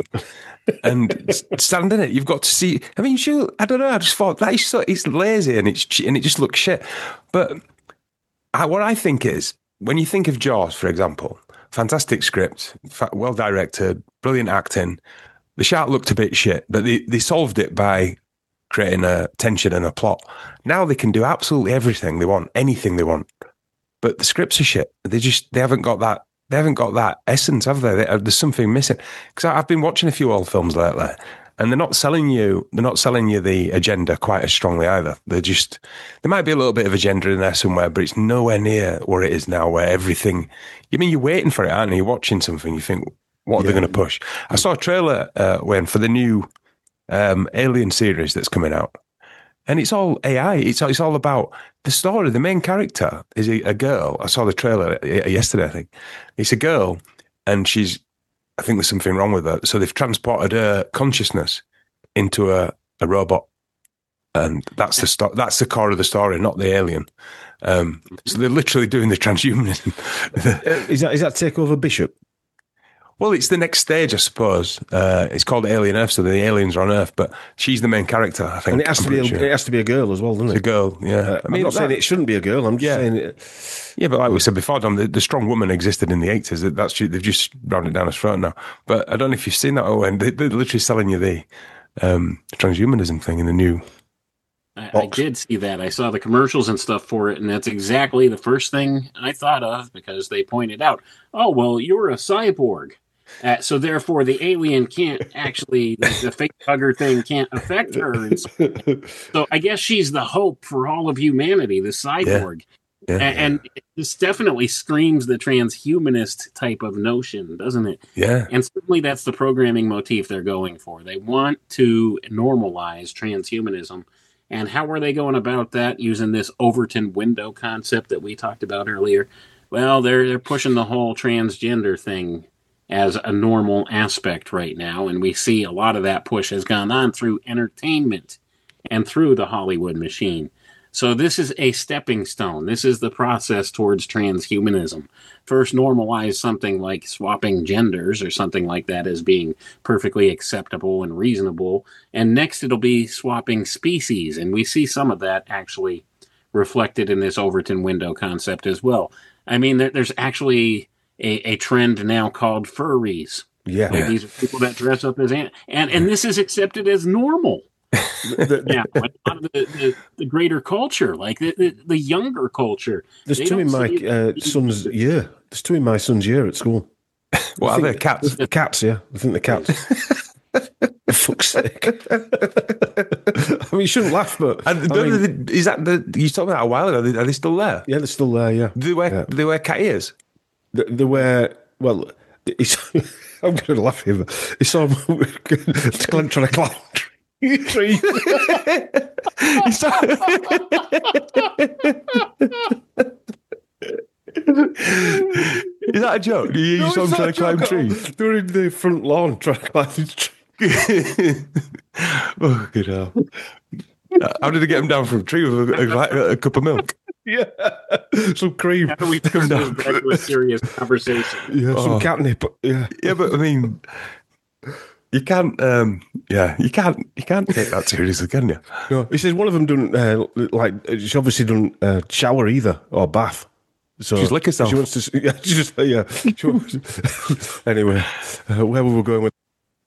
and stand in it. You've got to see. I mean, sure, I don't know. I just thought that is so, it's lazy and it just looks shit. But what I think is, when you think of Jaws, for example, fantastic script, well directed, brilliant acting. The shark looked a bit shit, but they solved it by creating a tension and a plot. Now they can do absolutely everything they want, anything they want. But the scripts are shit. They haven't got that. They haven't got that essence, have they? There's something missing. Because I've been watching a few old films lately, and they're not selling you the agenda quite as strongly either. There might be a little bit of agenda in there somewhere, but it's nowhere near where it is now, where everything. You're waiting for it, aren't you? You're watching something, you think, what are they going to push? I saw a trailer for the new Alien series that's coming out, and it's all AI. It's all about the story. The main character is a girl. I saw the trailer yesterday, I think. It's a girl, and she's I think there's something wrong with her. So they've transported her consciousness into a robot, and that's the core of the story, not the alien. So they're literally doing the transhumanism. Is that Takeover Bishop? Well, it's the next stage, I suppose. It's called Alien Earth, so the aliens are on Earth, but she's the main character, I think. And it has to be a girl as well, doesn't it? It's a girl, yeah. I'm not saying it shouldn't be a girl. I'm just saying it. Yeah, but like we said before, Dom, the strong woman existed in the 80s. They've just rounded down his throat now. But I don't know if you've seen that, Owen. They're literally selling you the transhumanism thing in the new. I did see that. I saw the commercials and stuff for it, and that's exactly the first thing I thought of, because they pointed out, oh, well, you're a cyborg. So therefore, the alien can't actually, the fake hugger thing can't affect her. So I guess she's the hope for all of humanity, the cyborg. Yeah. And this definitely screams the transhumanist type of notion, doesn't it? Yeah. And certainly that's the programming motif they're going for. They want to normalize transhumanism. And how are they going about that? Using this Overton window concept that we talked about earlier. Well, they're pushing the whole transgender thing as a normal aspect right now, and we see a lot of that push has gone on through entertainment and through the Hollywood machine. So this is a stepping stone. This is the process towards transhumanism. First, normalize something like swapping genders or something like that as being perfectly acceptable and reasonable, and next it'll be swapping species, and we see some of that actually reflected in this Overton window concept as well. I mean, there's actually a trend now called furries. Yeah. These are people that dress up as and this is accepted as normal. Yeah, a lot of the greater culture, like the younger culture. There's two in my son's year. There's two in my son's year at school. What are they? Cats? Cats, yeah. I think the cats. For fuck's sake. I mean, you shouldn't laugh, but is that you talked about a while ago? Are they still there? Yeah, they're still there. Yeah. Do they wear cat ears? They wear, well, I'm going to laugh here, but he saw him trying to climb a tree. Is that a joke? You saw him trying to climb a tree? They were in the front lawn trying to climb the tree. Oh, good hell. How did they get him down from a tree with a cup of milk? Yeah, some cream. How do we turn this back to a serious conversation? Yeah, some catnip. Yeah, yeah, but I mean, you can't. You can't take that seriously, can you? No, he says one of them doesn't she obviously doesn't shower either or bath. So she's lick herself. She wants to. Yeah, she just anyway, where were we going with?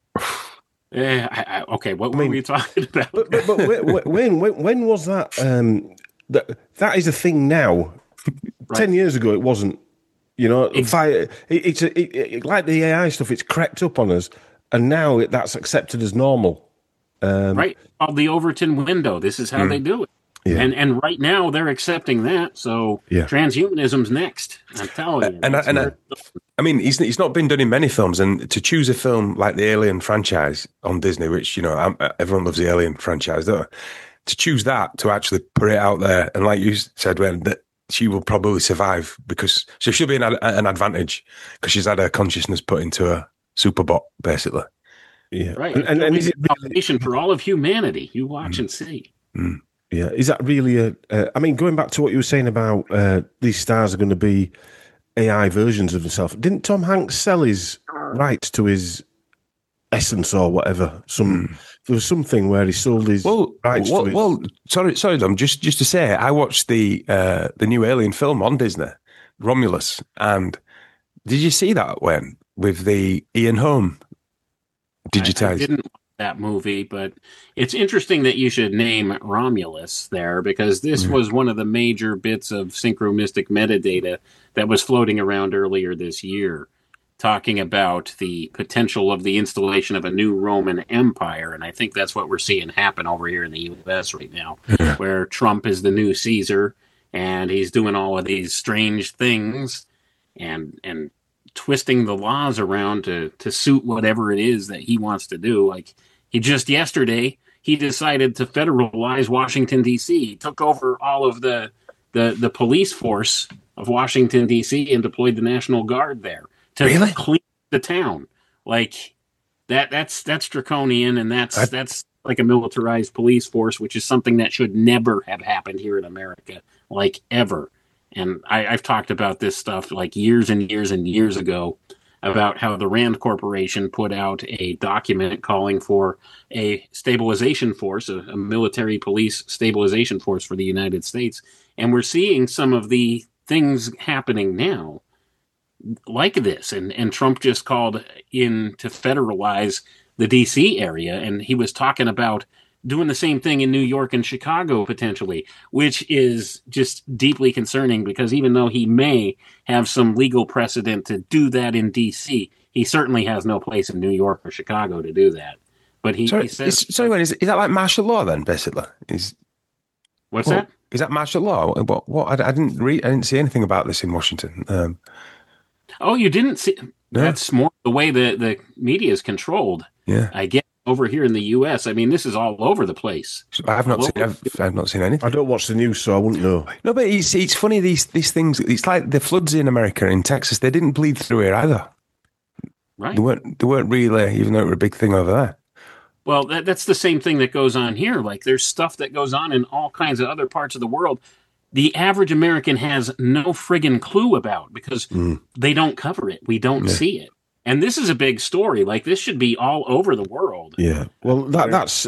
Okay, what were we talking about? But when was that? That is a thing now. Right. 10 years ago, it wasn't. You know, it's like the AI stuff. It's crept up on us, and now that's accepted as normal. Right, called the Overton window. This is how they do it. Yeah. And right now they're accepting that. So transhumanism's next. I'm telling you. And I mean, it's not been done in many films. And to choose a film like the Alien franchise on Disney, which, you know, everyone loves the Alien franchise, don't they? To choose that, to actually put it out there, and like you said, that she will probably survive because she'll be an advantage because she's had her consciousness put into a superbot, basically. Yeah, right. And is it salvation for all of humanity? You watch and see. Mm. Yeah, is that really I mean, going back to what you were saying about these stars are going to be AI versions of themselves. Didn't Tom Hanks sell his rights to his essence or whatever? There was something where he sold his rights to his... Well, sorry, Dom, just to say, I watched the new Alien film on Disney, Romulus, and did you see that when with the Ian Holm digitized? I didn't watch that movie, but it's interesting that you should name Romulus there because this was one of the major bits of Synchromystic metadata that was floating around earlier this year, talking about the potential of the installation of a new Roman Empire. And I think that's what we're seeing happen over here in the U.S. right now, where Trump is the new Caesar, and he's doing all of these strange things and twisting the laws around to suit whatever it is that he wants to do. Like yesterday, he decided to federalize Washington, D.C. He took over all of the police force of Washington, D.C. and deployed the National Guard there to clean the town. Like that's draconian, and that's like a militarized police force, which is something that should never have happened here in America, like ever. And I've talked about this stuff like years and years and years ago about how the Rand Corporation put out a document calling for a stabilization force, a military police stabilization force for the United States. And we're seeing some of the things happening now like this. And Trump just called in to federalize the D.C. area. And he was talking about doing the same thing in New York and Chicago potentially, which is just deeply concerning because even though he may have some legal precedent to do that in D.C., he certainly has no place in New York or Chicago to do that. But he says... Sorry, is that like martial law then, basically? What's that? Is that martial law? What? I didn't see anything about this in Washington. Oh, you didn't see... No. That's more the way the media is controlled. Yeah. I get over here in the U.S., I mean, this is all over the place. I've not seen anything. I don't watch the news, so I wouldn't know. No, but it's funny, these things, it's like the floods in America, in Texas, they didn't bleed through here either. Right. They weren't really, even though it were a big thing over there. Well, that's the same thing that goes on here. Like, there's stuff that goes on in all kinds of other parts of the world the average American has no friggin' clue about because they don't cover it. We don't see it. And this is a big story. Like, this should be all over the world. Yeah. Well, that's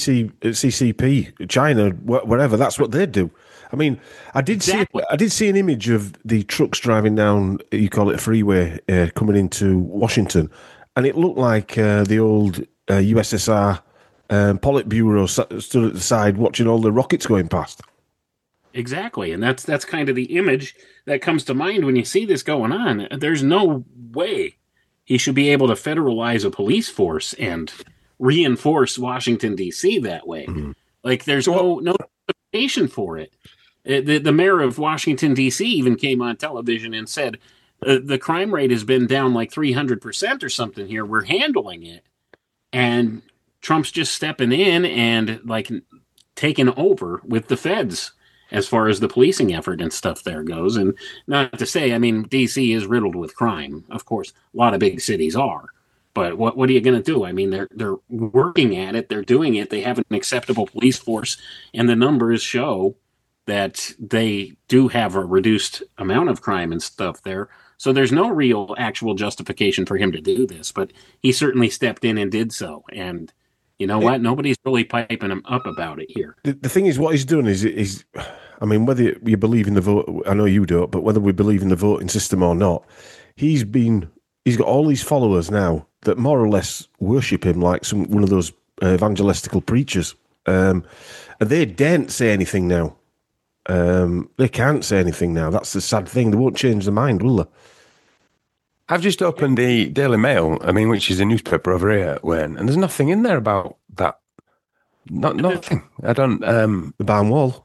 CCP, China, whatever. That's what they do. I mean, I did see an image of the trucks driving down, you call it a freeway, coming into Washington, and it looked like the old USSR Politburo stood at the side watching all the rockets going past. Exactly, and that's kind of the image that comes to mind when you see this going on. There's no way he should be able to federalize a police force and reinforce Washington, D.C. that way. Mm-hmm. Like, there's no justification for it. The mayor of Washington, D.C. even came on television and said, the crime rate has been down like 300% or something here. We're handling it. And Trump's just stepping in and, like, taking over with the feds as far as the policing effort and stuff there goes. And not to say, I mean, D.C. is riddled with crime. Of course, a lot of big cities are. But what are you going to do? I mean, they're working at it. They're doing it. They have an acceptable police force. And the numbers show that they do have a reduced amount of crime and stuff there. So there's no real actual justification for him to do this. But he certainly stepped in and did so. And you know what? Nobody's really piping him up about it here. The thing is, what he's doing is, I mean, whether you believe in the vote, I know you don't, but whether we believe in the voting system or not, he's got all these followers now that more or less worship him like one of those evangelistical preachers. And they daren't say anything now. They can't say anything now. That's the sad thing. They won't change their mind, will they? I've just opened the Daily Mail, which is a newspaper over here, Wayne, and there's nothing in there about that. Nothing. I don't. The barn wall.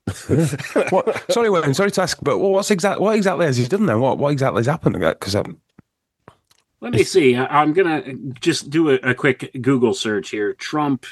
Sorry, Wayne. Sorry to ask, but what exactly has he done then? What exactly has happened? Because let me see. I'm gonna just do a quick Google search here. Trump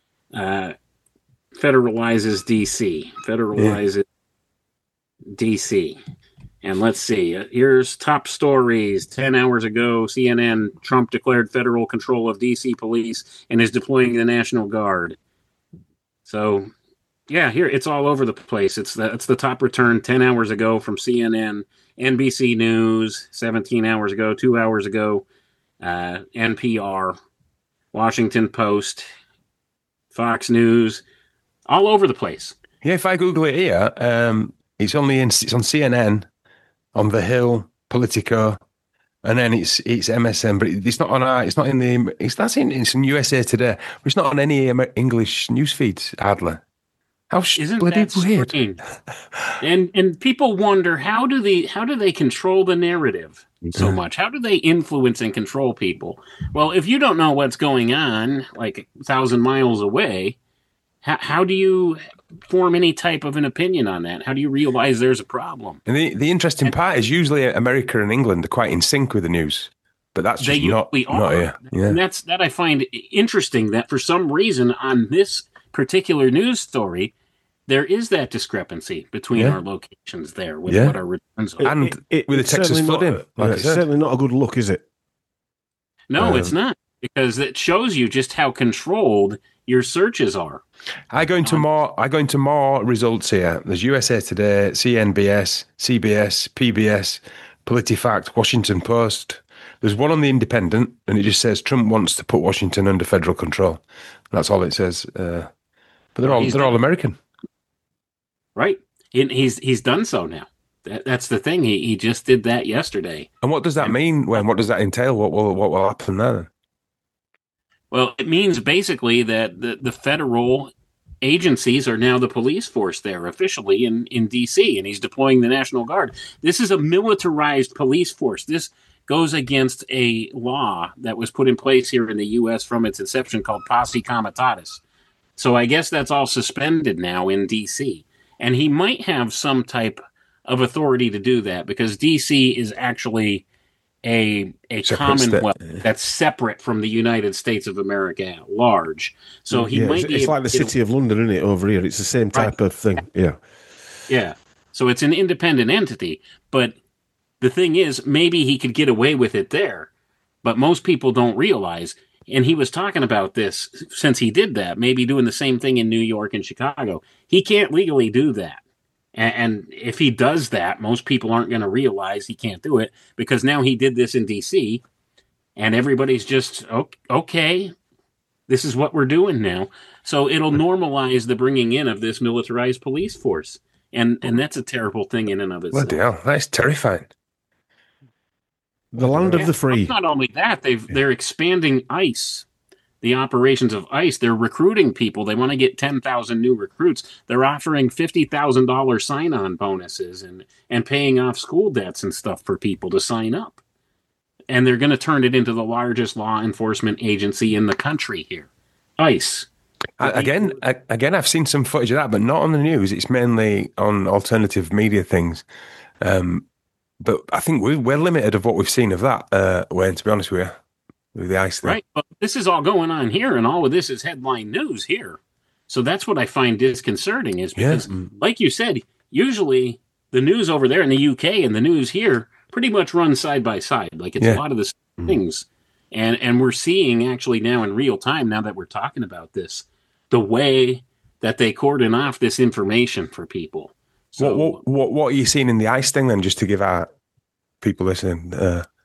federalizes DC. Federalizes DC. And let's see, here's top stories. 10 hours ago, CNN, Trump declared federal control of D.C. police and is deploying the National Guard. So, yeah, here, it's all over the place. It's the top return 10 hours ago from CNN, NBC News, 17 hours ago, 2 hours ago, NPR, Washington Post, Fox News, all over the place. Yeah, if I Google it here, it's on CNN, on The Hill, Politico, and then it's MSN, but it's not on it's in USA Today, but it's not on any English news feeds, hardly. Isn't that weird? And people wonder, how do they control the narrative so much? How do they influence and control people? Well, if you don't know what's going on, like 1,000 miles away, how do you form any type of an opinion on that? How do you realize there's a problem? And the interesting part is usually America and England are quite in sync with the news, but that's just not here. Yeah. And that I find interesting, that for some reason on this particular news story, there is that discrepancy between our locations there with what our returns are. And with the Texas flooding. It's certainly not a good look, is it? No, it's not, because it shows you just how controlled your searches are. I go into more results here. There's USA Today, CNBS, CBS, PBS, PolitiFact, Washington Post. There's one on the Independent, and it just says Trump wants to put Washington under federal control. That's all it says. But they're all American, right? And he's done so now. That's the thing. He just did that yesterday. And what does that mean? What does that entail? What will happen there? Well, it means basically that the federal agencies are now the police force there officially in D.C., and he's deploying the National Guard. This is a militarized police force. This goes against a law that was put in place here in the U.S. from its inception called Posse Comitatus. So I guess that's all suspended now in D.C., and he might have some type of authority to do that because D.C. is actually a commonwealth that's separate from the United States of America at large. So he might be. It's like the City of London, isn't it? Over here, it's the same type of thing. Yeah. So it's an independent entity, but the thing is, maybe he could get away with it there, but most people don't realize. And he was talking about this since he did that, maybe doing the same thing in New York and Chicago. He can't legally do that. And if he does that, most people aren't going to realize he can't do it because now he did this in D.C. and everybody's just, okay, this is what we're doing now. So it'll normalize the bringing in of this militarized police force. And that's a terrible thing in and of itself. Bloody hell, that's terrifying. The land of the free. Not only that, they're expanding ICE. The operations of ICE, they're recruiting people. They want to get 10,000 new recruits. They're offering $50,000 sign-on bonuses and paying off school debts and stuff for people to sign up. And they're going to turn it into the largest law enforcement agency in the country here, ICE. Again, I've seen some footage of that, but not on the news. It's mainly on alternative media things. But I think we're limited of what we've seen of that, Wayne, to be honest with you. With the ICE thing. Right, but this is all going on here, and all of this is headline news here. So that's what I find disconcerting is because, like you said, usually the news over there in the UK and the news here pretty much run side by side. Like it's a lot of the same things. And we're seeing actually now in real time, now that we're talking about this, the way that they cordon off this information for people. So, what are you seeing in the ICE thing then, just to give our people listening?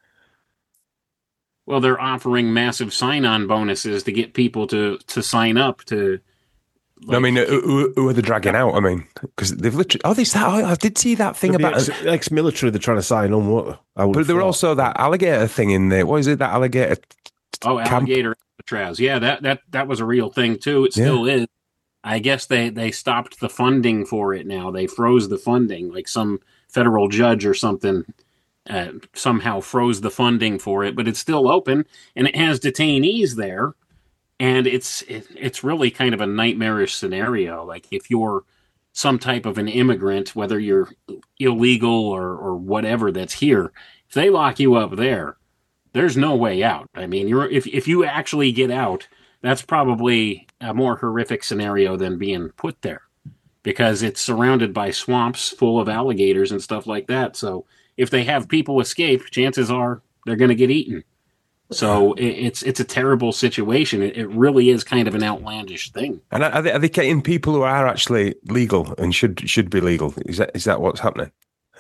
Well, they're offering massive sign-on bonuses to get people to sign up to. Like, I mean, who are they dragging out? I mean, because they've literally. I did see that thing about ex-military. They're trying to sign on. But there were also that alligator thing in there. What is it? That alligator. Alligator Alcatraz. Yeah, that was a real thing too. It still is. I guess they stopped the funding for it now. They froze the funding, like some federal judge or something. Somehow froze the funding for it, but it's still open and it has detainees there, and it's really kind of a nightmarish scenario. Like if you're some type of an immigrant, whether you're illegal or whatever that's here, if they lock you up there's no way out. I mean, if you actually get out, that's probably a more horrific scenario than being put there because it's surrounded by swamps full of alligators and stuff like that. So if they have people escape, chances are they're going to get eaten. So it's a terrible situation. It really is kind of an outlandish thing. And are they getting people who are actually legal and should be legal? Is that what's happening?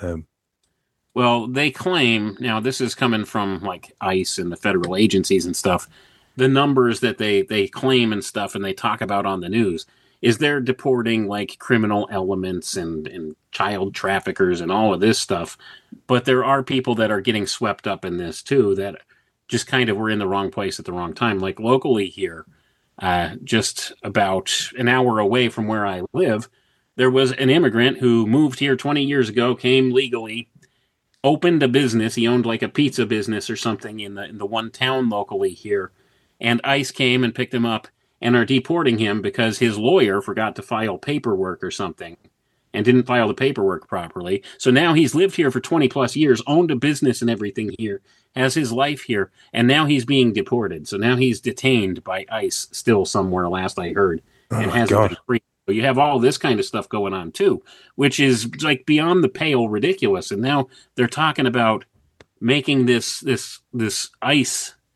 Well, they claim, now this is coming from like ICE and the federal agencies and stuff, the numbers that they claim and stuff and they talk about on the news is they're deporting like criminal elements and child traffickers and all of this stuff. But there are people that are getting swept up in this too that just kind of were in the wrong place at the wrong time. Like locally here, just about an hour away from where I live, there was an immigrant who moved here 20 years ago, came legally, opened a business. He owned like a pizza business or something in the one town locally here. And ICE came and picked him up and are deporting him because his lawyer forgot to file paperwork or something and didn't file the paperwork properly. So now he's lived here for 20 plus years, owned a business and everything here, has his life here, and now he's being deported. So now he's detained by ICE still somewhere, last I heard, and hasn't been free. So you have all this kind of stuff going on too, which is like beyond the pale ridiculous. And now they're talking about making this ICE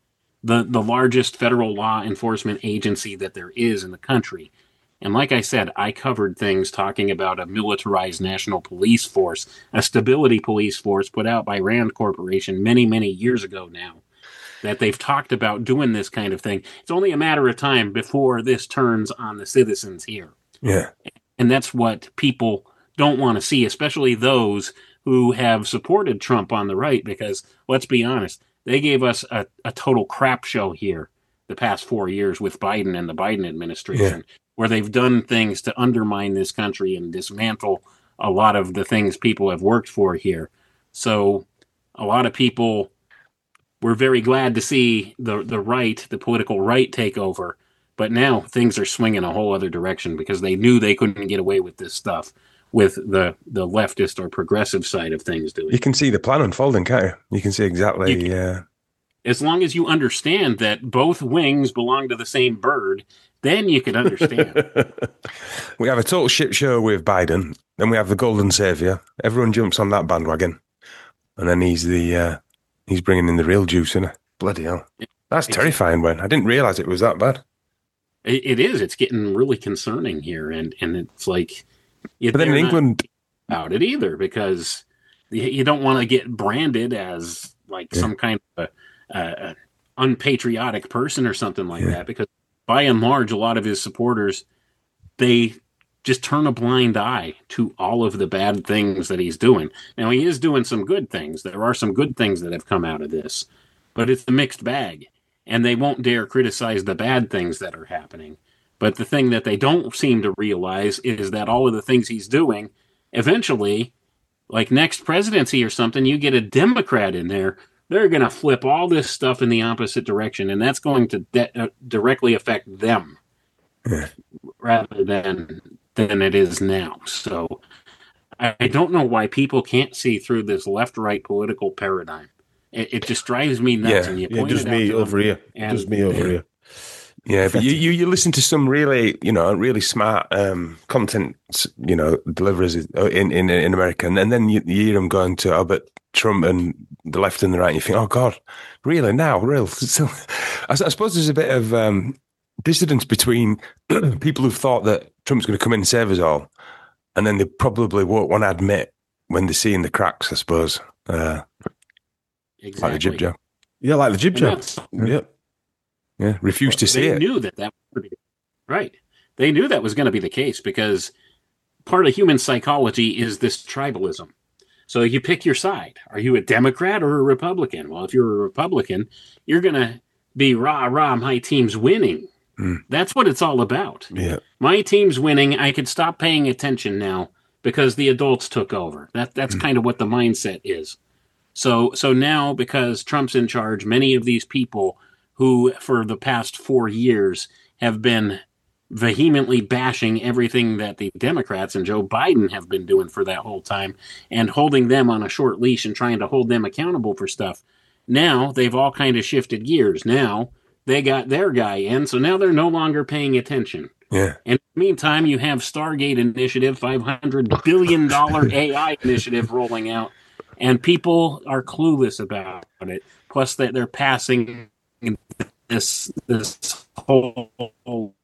the largest federal law enforcement agency that there is in the country. And like I said, I covered things talking about a militarized national police force, a stability police force put out by Rand Corporation many, many years ago now, that they've talked about doing this kind of thing. It's only a matter of time before this turns on the citizens here. Yeah. And that's what people don't want to see, especially those who have supported Trump on the right, because let's be honest, they gave us a total crap show here the past 4 years with Biden and the Biden administration, where they've done things to undermine this country and dismantle a lot of the things people have worked for here. So a lot of people were very glad to see the right, the political right, take over. But now things are swinging a whole other direction because they knew they couldn't get away with this stuff with the leftist or progressive side of things doing. You can see the plan unfolding, can't you? You can see exactly. As long as you understand that both wings belong to the same bird, then you can understand. We have a total shit show with Biden. Then we have the golden savior. Everyone jumps on that bandwagon, and then he's bringing in the real juice, isn't it? Bloody hell, that's terrifying. When I didn't realize it was that bad. It is. It's getting really concerning here, and it's like. But then in England, about it either, because you don't want to get branded as like some kind of unpatriotic person or something like that. Because by and large, a lot of his supporters, they just turn a blind eye to all of the bad things that he's doing. Now, he is doing some good things. There are some good things that have come out of this, but it's a mixed bag, and they won't dare criticize the bad things that are happening. But the thing that they don't seem to realize is that all of the things he's doing, eventually, like next presidency or something, you get a Democrat in there, they're going to flip all this stuff in the opposite direction, and that's going to directly affect them rather than it is now. So I don't know why people can't see through this left-right political paradigm. It just drives me nuts. And it does me over here. It does me over here. Yeah, but you listen to some really, really smart content, deliverers in America, and then you hear them going to Albert Trump and the left and the right, and you think, oh, God, really now? Real? So, I suppose there's a bit of dissidence between people who thought that Trump's going to come in and save us all, and then they probably won't want to admit when they're seeing the cracks, I suppose. Exactly. Like the jib jab. Yeah, like the jib jab. Yep. Yeah, refused to see it. They knew that would be right. They knew that was going to be the case because part of human psychology is this tribalism. So you pick your side. Are you a Democrat or a Republican? Well, if you're a Republican, you're going to be rah, my team's winning. That's what it's all about. Yeah. My team's winning. I could stop paying attention now because the adults took over. That's kind of what the mindset is. So now, because Trump's in charge, many of these people who for the past 4 years have been vehemently bashing everything that the Democrats and Joe Biden have been doing for that whole time and holding them on a short leash and trying to hold them accountable for stuff. Now they've all kind of shifted gears. Now they got their guy in, so now they're no longer paying attention. Yeah. And in the meantime, you have Stargate Initiative, $500 billion AI initiative rolling out, and people are clueless about it. Plus that they're passing this whole. Oh,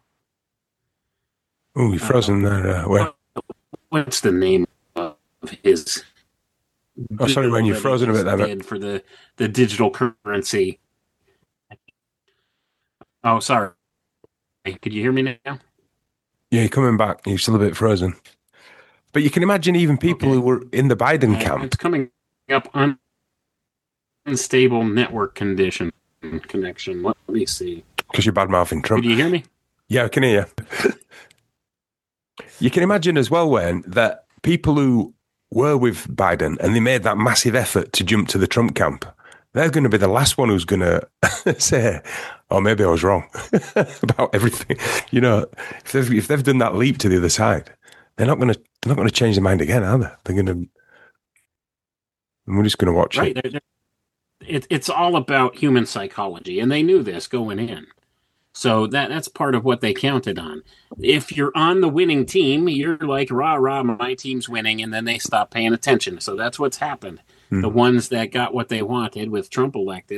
you're frozen there. What's the name of his? Oh, sorry, man, you're frozen a bit there. For the digital currency. Oh, sorry. Could you hear me now? Yeah, you're coming back. You're still a bit frozen. But you can imagine even people who were in the Biden camp. It's coming up on unstable network connection. Let me see. Because you're bad-mouthing Trump. Can you hear me? Yeah, I can hear you. You can imagine as well, Wayne, that people who were with Biden and they made that massive effort to jump to the Trump camp, they're going to be the last one who's going to say, oh, maybe I was wrong about everything. If they've done that leap to the other side, they're not going to change their mind again, are they? They're going to. We're just going to watch it. It's all about human psychology, and they knew this going in. So that's part of what they counted on. If you're on the winning team, you're like, rah, my team's winning, and then they stop paying attention. So that's what's happened. The ones that got what they wanted with Trump elected,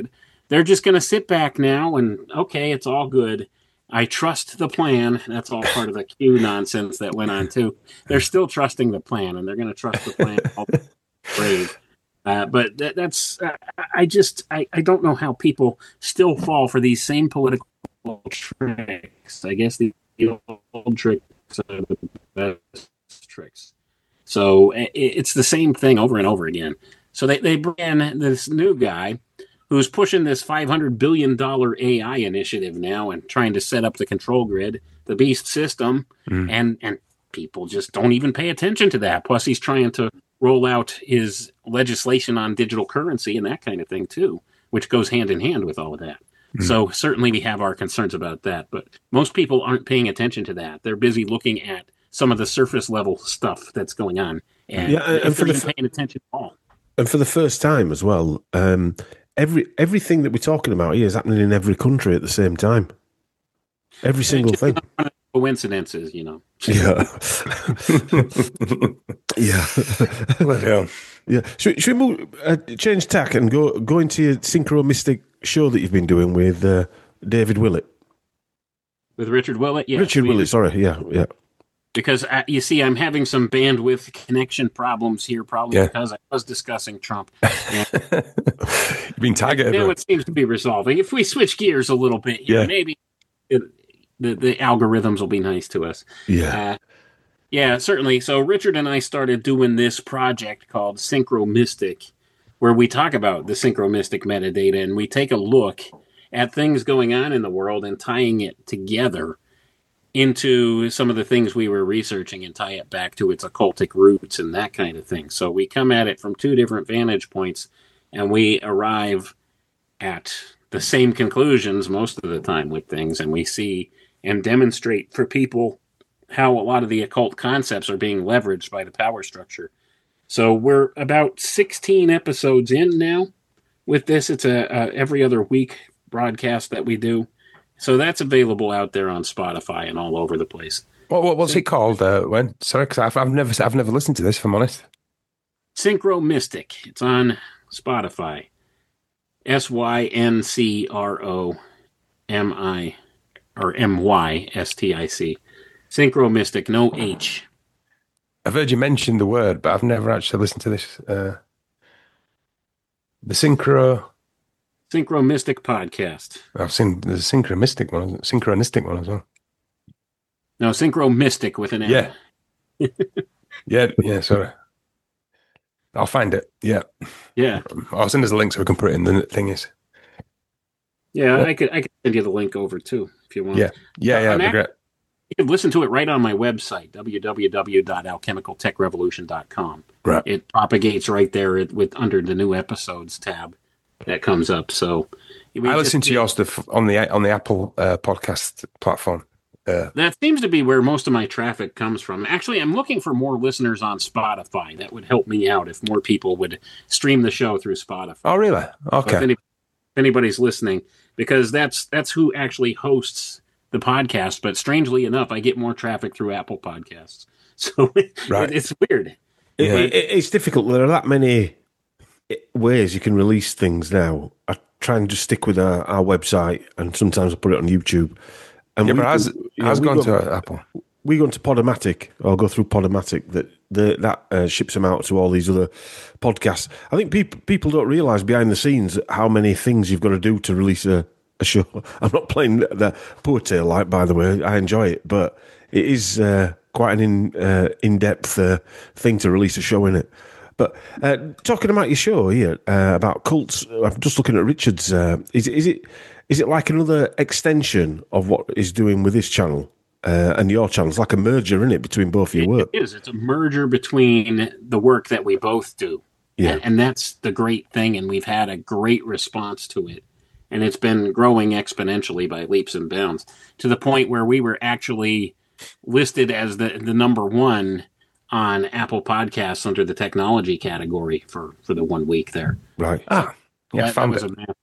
they're just going to sit back now and, okay, it's all good. I trust the plan. That's all part of the Q nonsense that went on too. They're still trusting the plan, and they're going to trust the plan all the brave. But that's I don't know how people still fall for these same political tricks. I guess the old tricks are the best tricks. So it's the same thing over and over again. So they bring in this new guy who's pushing this $500 billion AI initiative now and trying to set up the control grid, the beast system, and people just don't even pay attention to that. Plus, he's trying to roll out his legislation on digital currency and that kind of thing, too, which goes hand in hand with all of that. So certainly we have our concerns about that, but most people aren't paying attention to that. They're busy looking at some of the surface level stuff that's going on, and for paying attention at all. And for the first time as well, everything that we're talking about here is happening in every country at the same time. Every single thing. Coincidences, you know. Yeah. Yeah. Yeah. Should we move, change tack and go into your Synchro Mystic show that you've been doing with David Willett? With Richard Willett? Yeah. Richard Willett, sorry. Yeah, yeah. Because, you see, I'm having some bandwidth connection problems here, probably because I was discussing Trump. You've been targeted. Now it seems to be resolving. If we switch gears a little bit, maybe the algorithms will be nice to us. Yeah. Yeah, certainly. So Richard and I started doing this project called Synchro Mystic, where we talk about the Synchro Mystic metadata, and we take a look at things going on in the world and tying it together into some of the things we were researching and tie it back to its occultic roots and that kind of thing. So we come at it from two different vantage points, and we arrive at the same conclusions most of the time with things, and we see and demonstrate for people how a lot of the occult concepts are being leveraged by the power structure. So we're about 16 episodes in now with this. It's a every other week broadcast that we do. So that's available out there on Spotify and all over the place. What's it called? Sorry, because I've never listened to this, if I'm honest. Synchro Mystic. It's on Spotify. SYNCROMI or MYSTIC. Synchro Mystic, no H. I've heard you mention the word, but I've never actually listened to this. The Synchro Mystic podcast. I've seen the Synchronistic one as well. No, Synchro Mystic with an M. Yeah. yeah, sorry. I'll find it. Yeah. Yeah. I'll send us a link so we can put it in the thing is. Yeah, I could send you the link over too if you want. Yeah, that'd be great. You can listen to it right on my website, www.alchemicaltechrevolution.com. Right. It propagates right there under the new episodes tab that comes up. So I listen to your stuff on the Apple podcast platform. That seems to be where most of my traffic comes from. Actually, I'm looking for more listeners on Spotify. That would help me out if more people would stream the show through Spotify. Oh, really? Okay. So if anybody's listening, because that's who actually hosts the podcast. But strangely enough, I get more traffic through Apple Podcasts. So it's weird. It's difficult. There are that many ways you can release things now. I try and just stick with our website, and sometimes I put it on YouTube. And but how's gone to Apple? We go into Podomatic, or go through Podomatic. That ships them out to all these other podcasts. I think people don't realise behind the scenes how many things you've got to do to release a show. I'm not playing the poor tail light, by the way. I enjoy it, but it is quite an in-depth thing to release a show in it. But talking about your show here, about cults, I'm just looking at Richard's. Is it like another extension of what he's doing with this channel and your channel? It's like a merger, isn't it, between both of your work? It is. It's a merger between the work that we both do. Yeah. And that's the great thing, and we've had a great response to it. And it's been growing exponentially by leaps and bounds to the point where we were actually listed as the number one on Apple Podcasts under the technology category for the 1 week there. Right. Yeah, found it.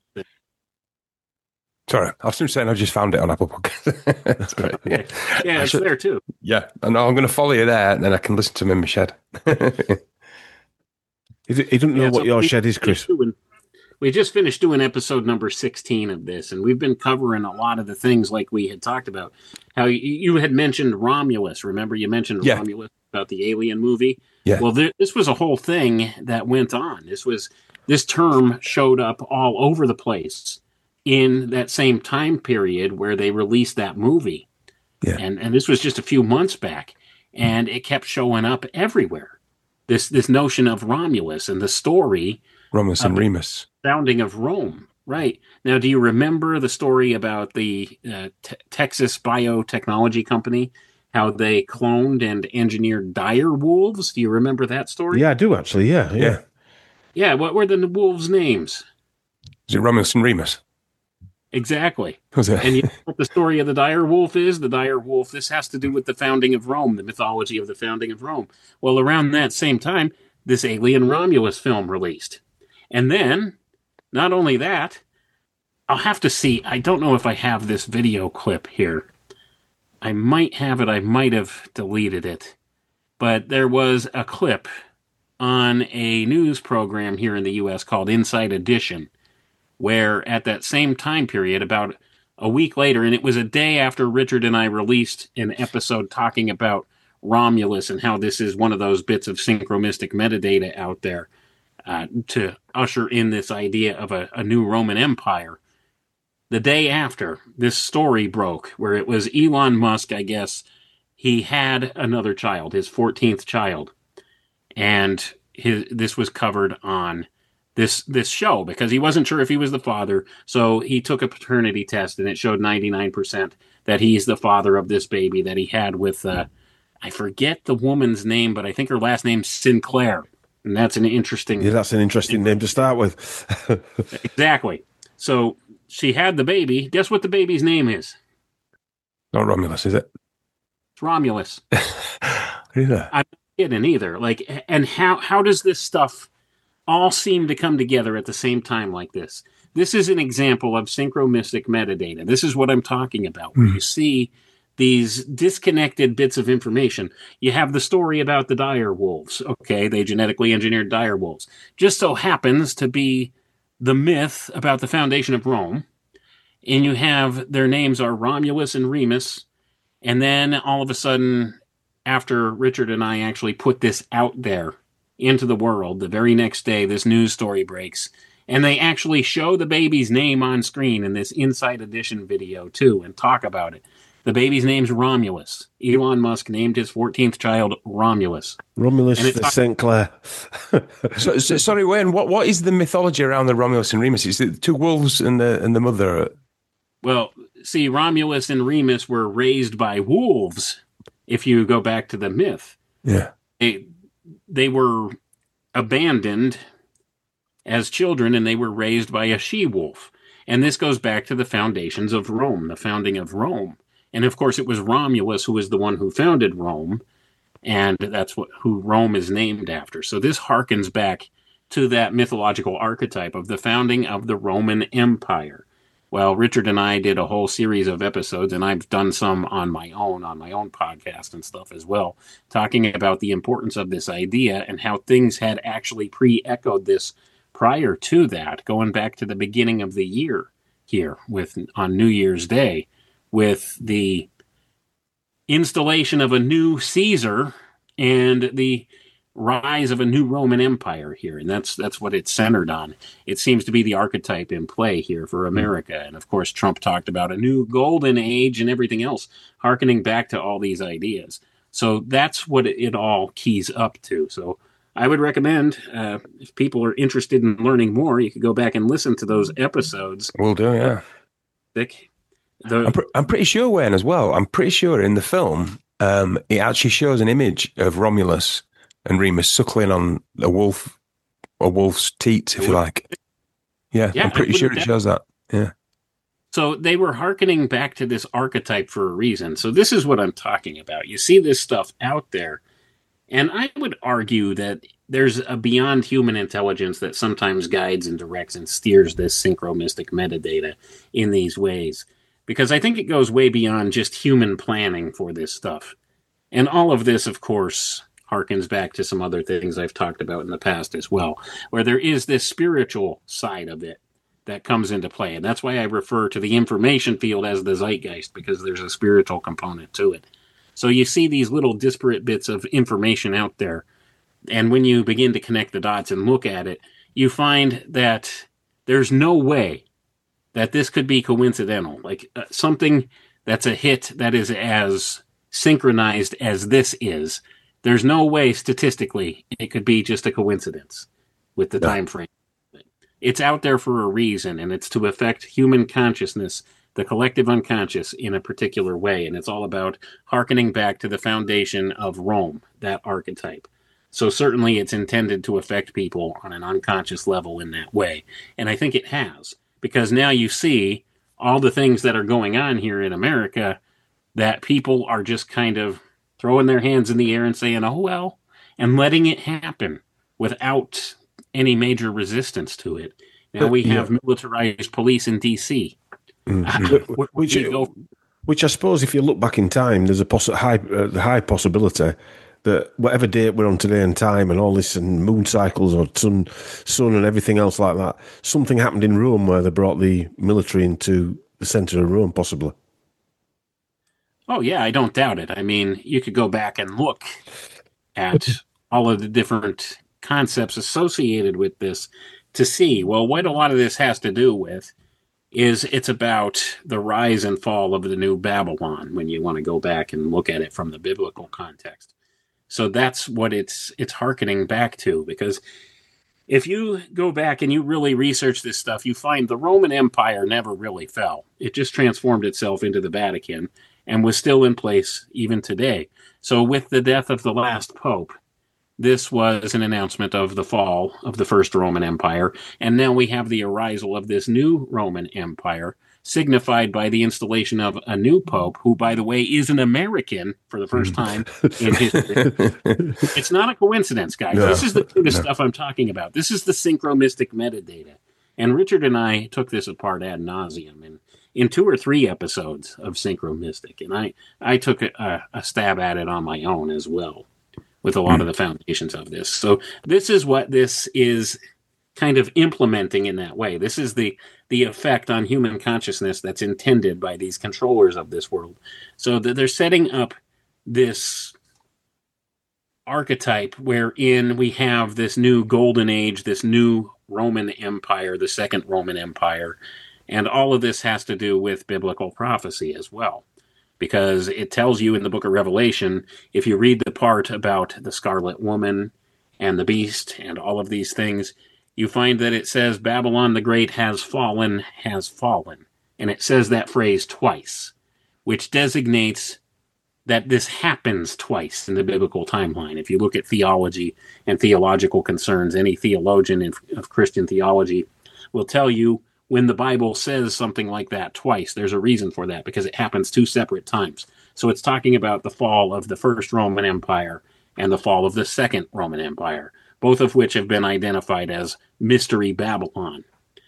Sorry, I was saying I just found it on Apple Podcasts. That's great. Yeah, it's there too. Yeah, and I'm going to follow you there, and then I can listen to them in my shed. He doesn't know what your shed is, Chris. we just finished doing episode number 16 of this, and we've been covering a lot of the things like we had talked about. How you had mentioned Romulus. Remember, you mentioned Romulus about the Alien movie? Yeah. Well, this was a whole thing that went on. This term showed up all over the place in that same time period where they released that movie. Yeah. And this was just a few months back, and it kept showing up everywhere. This notion of Romulus and the story Romulus and Remus. Founding of Rome. Right. Now, do you remember the story about the Texas Biotechnology Company, how they cloned and engineered dire wolves? Do you remember that story? Yeah, I do actually. Yeah. Yeah, what were the wolves' names? Is it Romulus and Remus? Exactly. Was it? And you know what the story of the dire wolf is? The dire wolf, this has to do with the founding of Rome, the mythology of the founding of Rome. Well, around that same time, this Alien Romulus film released. And then, not only that, I'll have to see. I don't know if I have this video clip here. I might have it. I might have deleted it. But there was a clip on a news program here in the U.S. called Inside Edition, where at that same time period, about a week later, and it was a day after Richard and I released an episode talking about Romulus and how this is one of those bits of synchromystic metadata out there to usher in this idea of a new Roman Empire. The day after, this story broke, where it was Elon Musk, I guess, he had another child, his 14th child. And this was covered on this show because he wasn't sure if he was the father. So he took a paternity test, and it showed 99% that he's the father of this baby that he had with, I forget the woman's name, but I think her last name's Sinclair. And that's an interesting... Yeah, that's an interesting name to start with. Exactly. So she had the baby. Guess what the baby's name is? Not Romulus, is it? It's Romulus. Really? I'm not kidding either. Like, and how does this stuff all seem to come together at the same time like this? This is an example of synchromystic metadata. This is what I'm talking about, where you see these disconnected bits of information. You have the story about the dire wolves. Okay, they genetically engineered dire wolves. Just so happens to be the myth about the foundation of Rome. And you have their names are Romulus and Remus. And then all of a sudden, after Richard and I actually put this out there into the world, the very next day, this news story breaks. And they actually show the baby's name on screen in this Inside Edition video, too, and talk about it. The baby's name's Romulus. Elon Musk named his 14th child Romulus. Romulus the St. Clair. Sorry, Wayne, what is the mythology around the Romulus and Remus? Is it two wolves and the mother? Well, see, Romulus and Remus were raised by wolves, if you go back to the myth. Yeah. They were abandoned as children, and they were raised by a she-wolf. And this goes back to the foundations of Rome, the founding of Rome. And of course, it was Romulus who was the one who founded Rome, and that's who Rome is named after. So this harkens back to that mythological archetype of the founding of the Roman Empire. Well, Richard and I did a whole series of episodes, and I've done some on my own podcast and stuff as well, talking about the importance of this idea and how things had actually pre-echoed this prior to that, going back to the beginning of the year here on New Year's Day, with the installation of a new Caesar and the rise of a new Roman Empire here. And that's what it's centered on. It seems to be the archetype in play here for America. And of course, Trump talked about a new golden age and everything else, hearkening back to all these ideas. So that's what it all keys up to. So I would recommend, if people are interested in learning more, you could go back and listen to those episodes. Will do, yeah. I'm pretty sure, Wayne, as well. I'm pretty sure in the film, it actually shows an image of Romulus and Remus suckling on a wolf's teat, if you like. Yeah, I'm pretty sure it shows that. Yeah. So they were hearkening back to this archetype for a reason. So this is what I'm talking about. You see this stuff out there, and I would argue that there's a beyond human intelligence that sometimes guides and directs and steers this synchromystic metadata in these ways. Because I think it goes way beyond just human planning for this stuff. And all of this, of course, harkens back to some other things I've talked about in the past as well, where there is this spiritual side of it that comes into play. And that's why I refer to the information field as the zeitgeist, because there's a spiritual component to it. So you see these little disparate bits of information out there. And when you begin to connect the dots and look at it, you find that there's no way that this could be coincidental. Like something that's a hit that is as synchronized as this is, there's no way statistically it could be just a coincidence with the time frame. It's out there for a reason, and it's to affect human consciousness, the collective unconscious, in a particular way. And it's all about hearkening back to the foundation of Rome, that archetype. So certainly it's intended to affect people on an unconscious level in that way. And I think it has, because now you see all the things that are going on here in America that people are just kind of throwing their hands in the air and saying, oh, well, and letting it happen without any major resistance to it. Now we have militarized police in D.C. Which I suppose, if you look back in time, there's a high possibility that whatever date we're on today and time and all this and moon cycles or sun and everything else like that, something happened in Rome where they brought the military into the centre of Rome, possibly. Oh, yeah, I don't doubt it. I mean, you could go back and look at all of the different concepts associated with this to see, well, what a lot of this has to do with is it's about the rise and fall of the new Babylon when you want to go back and look at it from the biblical context. So that's what it's hearkening back to, because if you go back and you really research this stuff, you find the Roman Empire never really fell. It just transformed itself into the Vatican and was still in place even today. So with the death of the last pope, this was an announcement of the fall of the first Roman Empire, and now we have the arisal of this new Roman Empire, signified by the installation of a new pope, who, by the way, is an American for the first time in history. It's not a coincidence, guys. No. This is the kind of stuff I'm talking about. This is the synchromystic metadata. And Richard and I took this apart ad nauseum in 2 or 3 episodes of Synchromystic, and I took a stab at it on my own as well, with a lot of the foundations of this. So this is what this is kind of implementing in that way. This is the effect on human consciousness that's intended by these controllers of this world. So they're setting up this archetype wherein we have this new golden age, this new Roman Empire, the Second Roman Empire, and all of this has to do with biblical prophecy as well. Because it tells you in the book of Revelation, if you read the part about the Scarlet Woman and the beast and all of these things, you find that it says Babylon the Great has fallen, has fallen. And it says that phrase twice, which designates that this happens twice in the biblical timeline. If you look at theology and theological concerns, any theologian of Christian theology will tell you when the Bible says something like that twice, there's a reason for that, because it happens 2 separate times. So it's talking about the fall of the first Roman Empire and the fall of the second Roman Empire, both of which have been identified as Mystery Babylon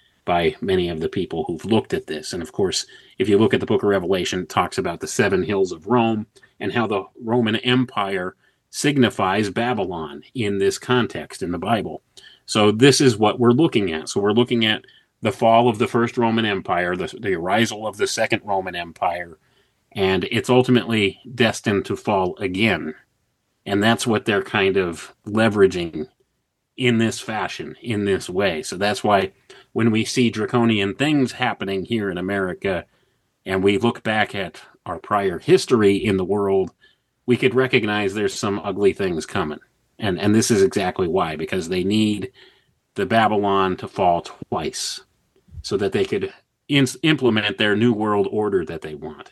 by many of the people who've looked at this. And of course, if you look at the book of Revelation, it talks about the 7 hills of Rome and how the Roman Empire signifies Babylon in this context in the Bible. So this is what we're looking at. So we're looking at the fall of the first Roman Empire, the arisal of the second Roman Empire, and it's ultimately destined to fall again. And that's what they're kind of leveraging in this fashion, in this way. So that's why when we see draconian things happening here in America, and we look back at our prior history in the world, we could recognize there's some ugly things coming. And this is exactly why, because they need the Babylon to fall twice so that they could implement their new world order that they want.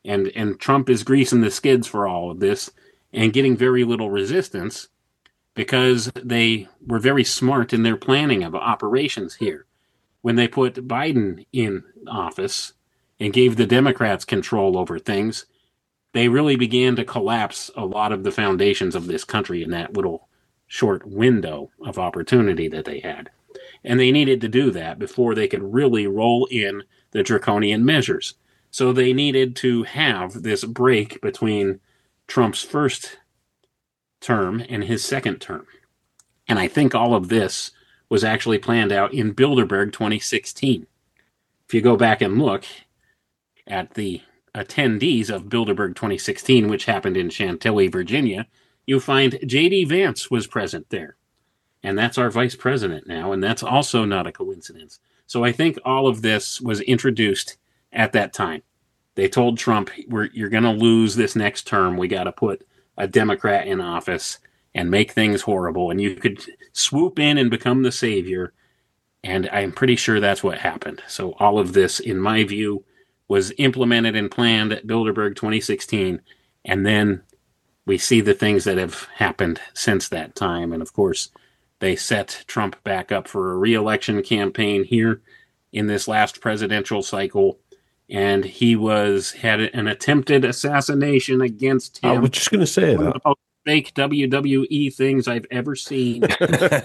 And Trump is greasing the skids for all of this and getting very little resistance because they were very smart in their planning of operations here. When they put Biden in office and gave the Democrats control over things, they really began to collapse a lot of the foundations of this country in that little short window of opportunity that they had. And they needed to do that before they could really roll in the draconian measures. So they needed to have this break between Trump's first term and his second term. And I think all of this was actually planned out in Bilderberg 2016. If you go back and look at the attendees of Bilderberg 2016, which happened in Chantilly, Virginia, you find J.D. Vance was present there. And that's our vice president now, and that's also not a coincidence. So I think all of this was introduced at that time. They told Trump, you're going to lose this next term. We got to put a Democrat in office and make things horrible. And you could swoop in and become the savior. And I'm pretty sure that's what happened. So all of this, in my view, was implemented and planned at Bilderberg 2016. And then we see the things that have happened since that time. And of course, they set Trump back up for a re-election campaign here in this last presidential cycle. And he had an attempted assassination against him. I was just going to say that. One of the fake WWE things I've ever seen. Ate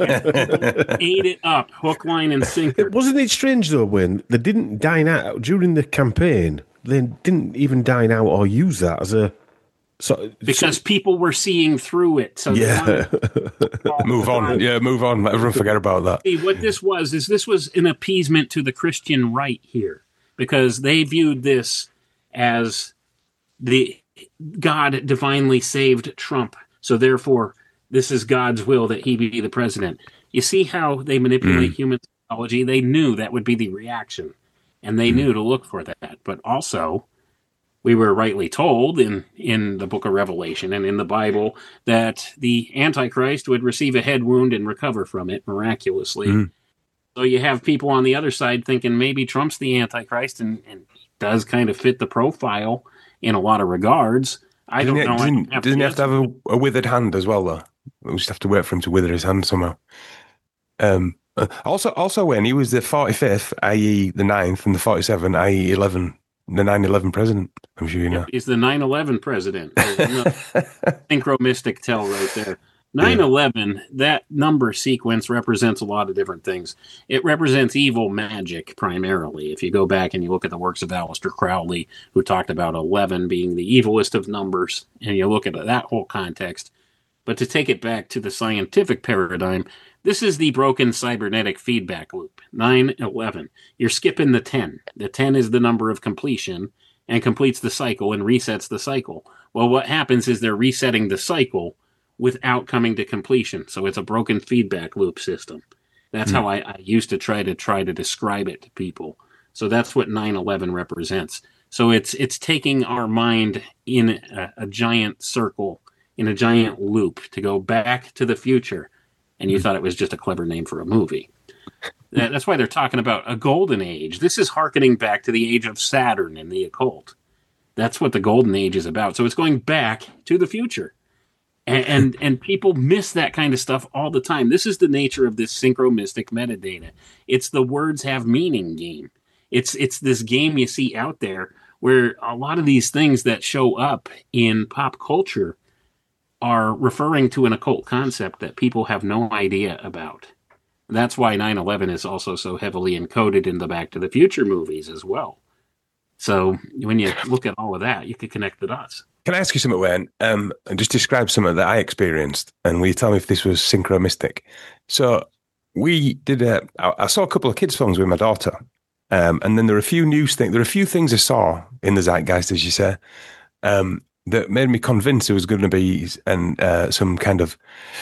it up, hook, line, and sinker. Wasn't it strange, though, when they didn't dine out during the campaign? They didn't even dine out or use that as a... because people were seeing through it. So yeah. Move on. Yeah, move on. Everyone forget about that. See, what this was an appeasement to the Christian right here, because they viewed this as the God divinely saved Trump. So therefore, this is God's will that he be the president. You see how they manipulate human psychology? They knew that would be the reaction, and they knew to look for that. But also, we were rightly told in the book of Revelation and in the Bible that the Antichrist would receive a head wound and recover from it miraculously. So you have people on the other side thinking maybe Trump's the Antichrist and does kind of fit the profile in a lot of regards. I don't know. Doesn't he have to have a withered hand as well, though? We just have to wait for him to wither his hand somehow. Also, when he was the 45th, i.e. the 9th, and the 47th, i.e. 11, the 9/11 president, I'm sure you know. He's the 9/11 president. Synchromistic tell right there. 9/11, that number sequence represents a lot of different things. It represents evil magic primarily. If you go back and you look at the works of Aleister Crowley, who talked about 11 being the evilest of numbers, and you look at that whole context. But to take it back to the scientific paradigm, this is the broken cybernetic feedback loop. 9/11. You're skipping the 10. The 10 is the number of completion and completes the cycle and resets the cycle. Well, what happens is they're resetting the cycle without coming to completion. So it's a broken feedback loop system. That's how I used to try to describe it to people. So that's what 9/11 represents. So it's taking our mind in a giant circle, in a giant loop, to go back to the future. And you thought it was just a clever name for a movie. That's why they're talking about a golden age. This is hearkening back to the age of Saturn in the occult. That's what the golden age is about. So it's going back to the future. And people miss that kind of stuff all the time. This is the nature of this synchromystic metadata. It's the words have meaning game. It's this game you see out there where a lot of these things that show up in pop culture are referring to an occult concept that people have no idea about. That's why 9/11 is also so heavily encoded in the Back to the Future movies as well. So when you look at all of that, you could connect the dots. Can I ask you something, Wayne? And just describe something that I experienced, and will you tell me if this was synchromystic? So we did I saw a couple of kids' films with my daughter, and then there are a few news things. There are a few things I saw in the zeitgeist, as you say, that made me convinced there was going to be some kind of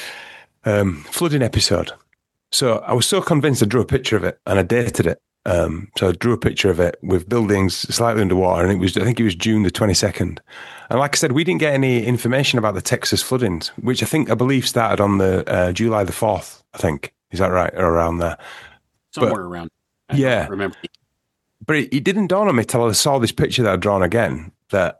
flooding episode. So I was so convinced I drew a picture of it and I dated it. So I drew a picture of it with buildings slightly underwater, and I think it was June the 22nd. And like I said, we didn't get any information about the Texas floodings, which I believe started on the July the 4th, I think. Is that right? Or around there? Somewhere around. I don't remember. But it didn't dawn on me till I saw this picture that I'd drawn again,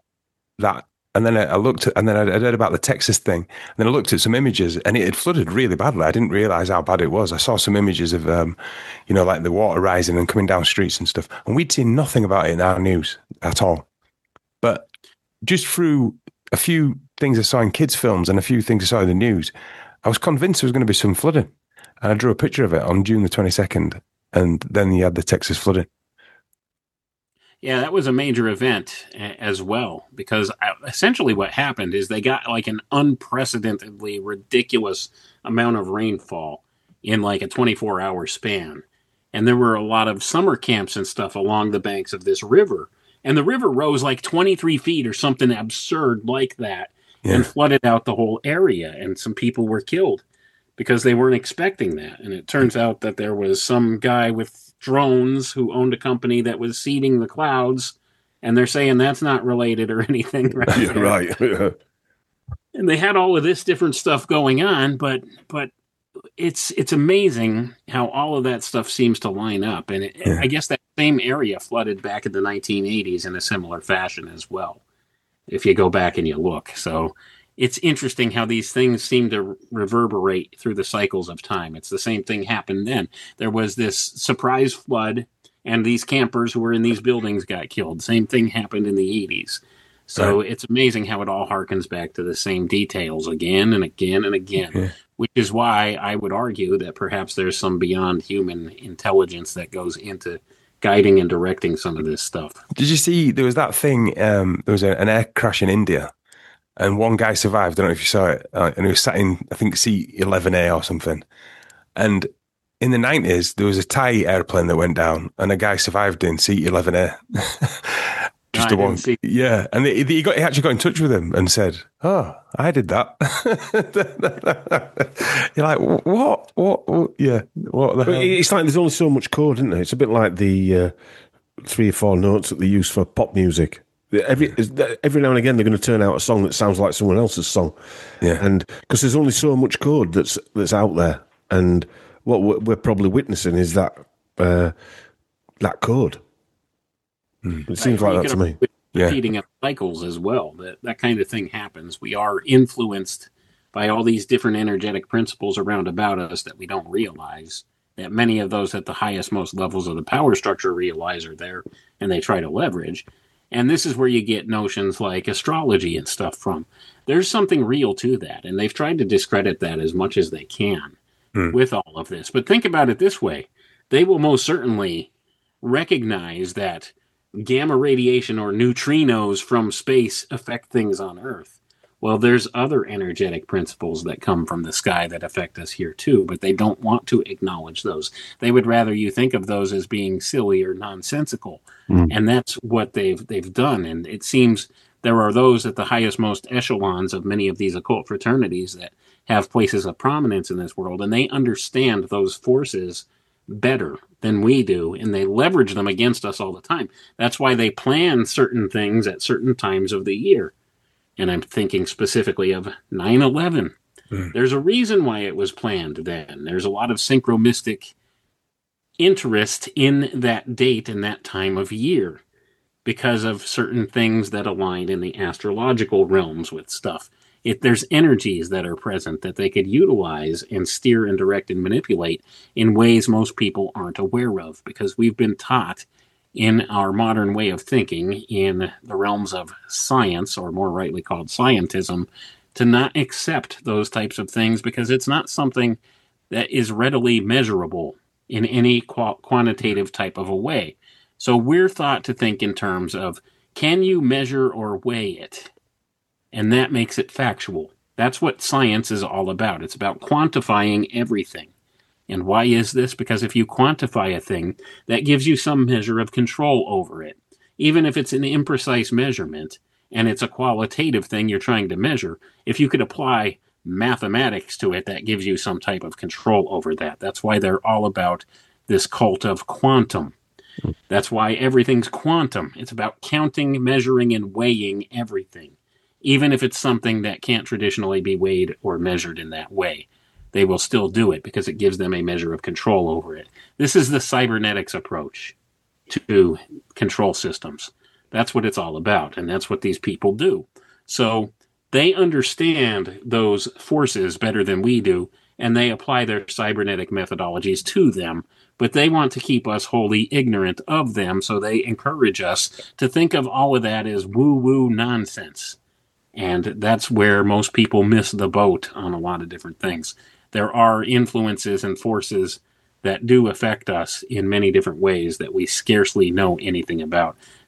and then I looked at, and then I heard about the Texas thing. And then I looked at some images, and it had flooded really badly. I didn't realize how bad it was. I saw some images of, like the water rising and coming down streets and stuff. And we'd seen nothing about it in our news at all. But just through a few things I saw in kids' films and a few things I saw in the news, I was convinced there was going to be some flooding. And I drew a picture of it on June the 22nd. And then you had the Texas flooding. Yeah, that was a major event as well, because essentially what happened is they got like an unprecedentedly ridiculous amount of rainfall in like a 24-hour span. And there were a lot of summer camps and stuff along the banks of this river. And the river rose like 23 feet or something absurd like that, and flooded out the whole area. And some people were killed because they weren't expecting that. And it turns out that there was some guy with drones who owned a company that was seeding the clouds, and they're saying that's not related or anything. Right? Yeah, right. And they had all of this different stuff going on, but it's amazing how all of that stuff seems to line up. And I guess that same area flooded back in the 1980s in a similar fashion as well, if you go back and you look. So it's interesting how these things seem to reverberate through the cycles of time. It's the same thing happened then. There was this surprise flood, and these campers who were in these buildings got killed. Same thing happened in the 80s. So It's amazing how it all harkens back to the same details again and again and again, which is why I would argue that perhaps there's some beyond human intelligence that goes into guiding and directing some of this stuff. Did you see, there was that thing, there was an air crash in India, and one guy survived. I don't know if you saw it. And he was sat in, I think, seat 11A or something. And in the 90s, there was a Thai airplane that went down, and a guy survived in seat 11A. Just the one. Yeah. And he actually got in touch with him and said, "Oh, I did that." You're like, what? Yeah. What the hell? It's like there's only so much code, isn't there? It's a bit like the 3 or 4 notes that they use for pop music. Every now and again, they're going to turn out a song that sounds like someone else's song. Yeah. And because there's only so much code that's out there. And what we're probably witnessing is that code. It seems like that to me. Repeating of cycles as well. That kind of thing happens. We are influenced by all these different energetic principles around about us that we don't realize. That many of those at the highest, most levels of the power structure realize are there, and they try to leverage. And this is where you get notions like astrology and stuff from. There's something real to that, and they've tried to discredit that as much as they can with all of this. But think about it this way. They will most certainly recognize that gamma radiation or neutrinos from space affect things on Earth. Well, there's other energetic principles that come from the sky that affect us here too, but they don't want to acknowledge those. They would rather you think of those as being silly or nonsensical. And that's what they've done. And it seems there are those at the highest, most echelons of many of these occult fraternities that have places of prominence in this world, and they understand those forces better than we do, and they leverage them against us all the time. That's why they plan certain things at certain times of the year. And I'm thinking specifically of 9/11. There's a reason why it was planned then. There's a lot of synchromistic interest in that date and that time of year because of certain things that align in the astrological realms with stuff. There's energies that are present that they could utilize and steer and direct and manipulate in ways most people aren't aware of, because we've been taught in our modern way of thinking in the realms of science, or more rightly called scientism, to not accept those types of things because it's not something that is readily measurable in any quantitative type of a way. So we're thought to think in terms of, can you measure or weigh it? And that makes it factual. That's what science is all about. It's about quantifying everything. And why is this? Because if you quantify a thing, that gives you some measure of control over it. Even if it's an imprecise measurement and it's a qualitative thing you're trying to measure, if you could apply mathematics to it, that gives you some type of control over that. That's why they're all about this cult of quantum. That's why everything's quantum. It's about counting, measuring, and weighing everything. Even if it's something that can't traditionally be weighed or measured in that way, they will still do it because it gives them a measure of control over it. This is the cybernetics approach to control systems. That's what it's all about, and that's what these people do. So they understand those forces better than we do, and they apply their cybernetic methodologies to them, but they want to keep us wholly ignorant of them, so they encourage us to think of all of that as woo-woo nonsense. And that's where most people miss the boat on a lot of different things. There are influences and forces that do affect us in many different ways that we scarcely know anything about.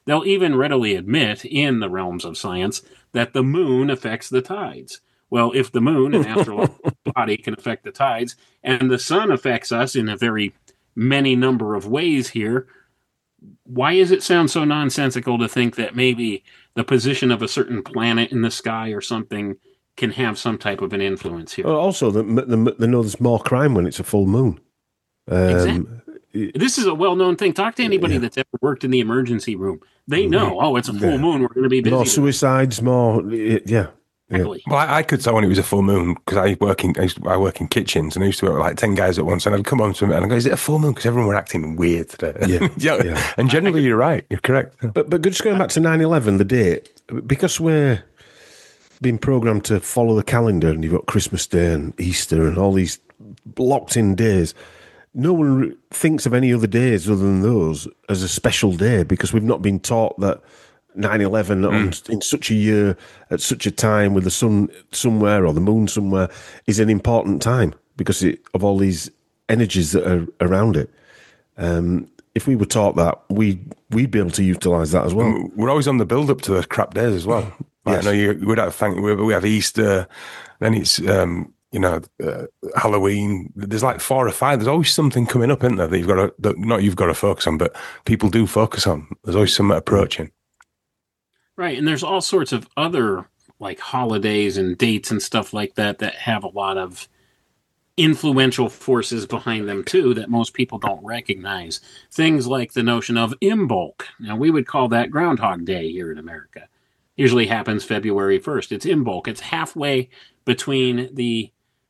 They'll even readily admit in the realms of science that the moon affects the tides. Well, if the moon, an astrological body, can affect the tides, and the sun affects us in a very many number of ways here, why does it sound so nonsensical to think that maybe the position of a certain planet in the sky or something can have some type of an influence here? Well, also, they know there's more crime when it's a full moon. Exactly. This is a well-known thing. Talk to anybody that's ever worked in the emergency room. They know, it's a full moon. We're going to be busy. More suicides, yeah. Exactly. Well, I could tell when it was a full moon because I work in kitchens and I used to work with like 10 guys at once, and I'd come home to them and I'd go, "Is it a full moon?" Because everyone were acting weird today. Yeah. And generally, you're right. You're correct. But just going back to 9/11, the date, because we're being programmed to follow the calendar, and you've got Christmas Day and Easter and all these locked-in days. No one thinks of any other days other than those as a special day because we've not been taught that 9/11 in such a year, at such a time with the sun somewhere or the moon somewhere is an important time because of all these energies that are around it. If we were taught that, we'd be able to utilise that as well. We're always on the build-up to those crap days as well. Yes. I know we have Easter, then it's Halloween. There's like 4 or 5. There's always something coming up, isn't there? That you've got to focus on, but people do focus on. There's always something approaching. Right, and there's all sorts of other like holidays and dates and stuff like that have a lot of influential forces behind them too that most people don't recognize. Things like the notion of Imbolc. Now, we would call that Groundhog Day here in America. Usually happens February 1st. It's Imbolc. It's halfway between the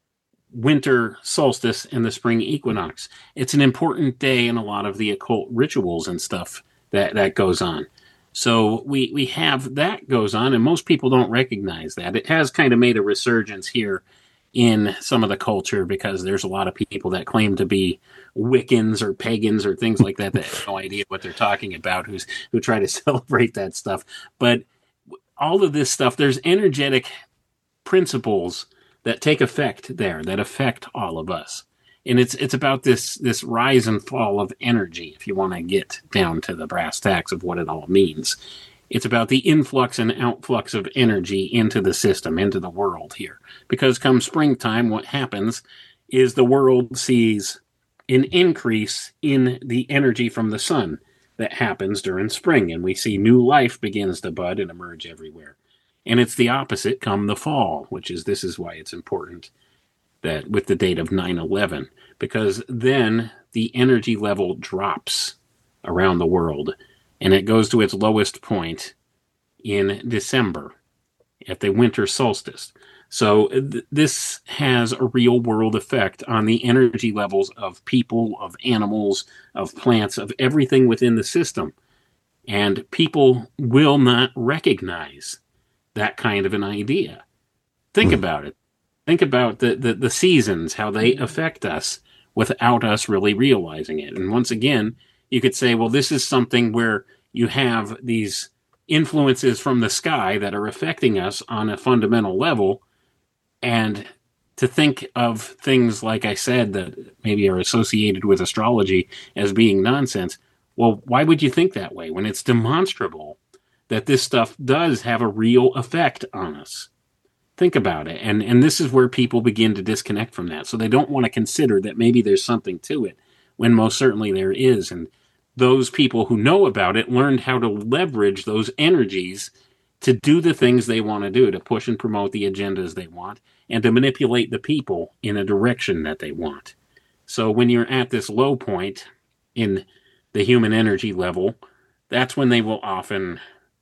winter solstice and the spring equinox. It's an important day in a lot of the occult rituals and stuff that goes on. So we have that goes on, and most people don't recognize that. It has kind of made a resurgence here in some of the culture because there's a lot of people that claim to be Wiccans or pagans or things like that have no idea what they're talking about, who try to celebrate that stuff. But all of this stuff, there's energetic principles that take effect there, that affect all of us. And it's about this rise and fall of energy, if you want to get down to the brass tacks of what it all means. It's about the influx and outflux of energy into the system, into the world here. Because come springtime, what happens is the world sees an increase in the energy from the sun that happens during spring. And we see new life begins to bud and emerge everywhere. And it's the opposite come the fall, this is why it's important that with the date of 9/11, because then the energy level drops around the world and it goes to its lowest point in December at the winter solstice. So this has a real world effect on the energy levels of people, of animals, of plants, of everything within the system. And people will not recognize that kind of an idea. Think about it. Think about the seasons, how they affect us without us really realizing it. And once again, you could say, well, this is something where you have these influences from the sky that are affecting us on a fundamental level. And to think of things, like I said, that maybe are associated with astrology as being nonsense, well, why would you think that way when it's demonstrable that this stuff does have a real effect on us? Think about it. And this is where people begin to disconnect from that. So they don't want to consider that maybe there's something to it when most certainly there is. And those people who know about it learned how to leverage those energies to do the things they want to do, to push and promote the agendas they want, and to manipulate the people in a direction that they want. So when you're at this low point in the human energy level, that's when they will often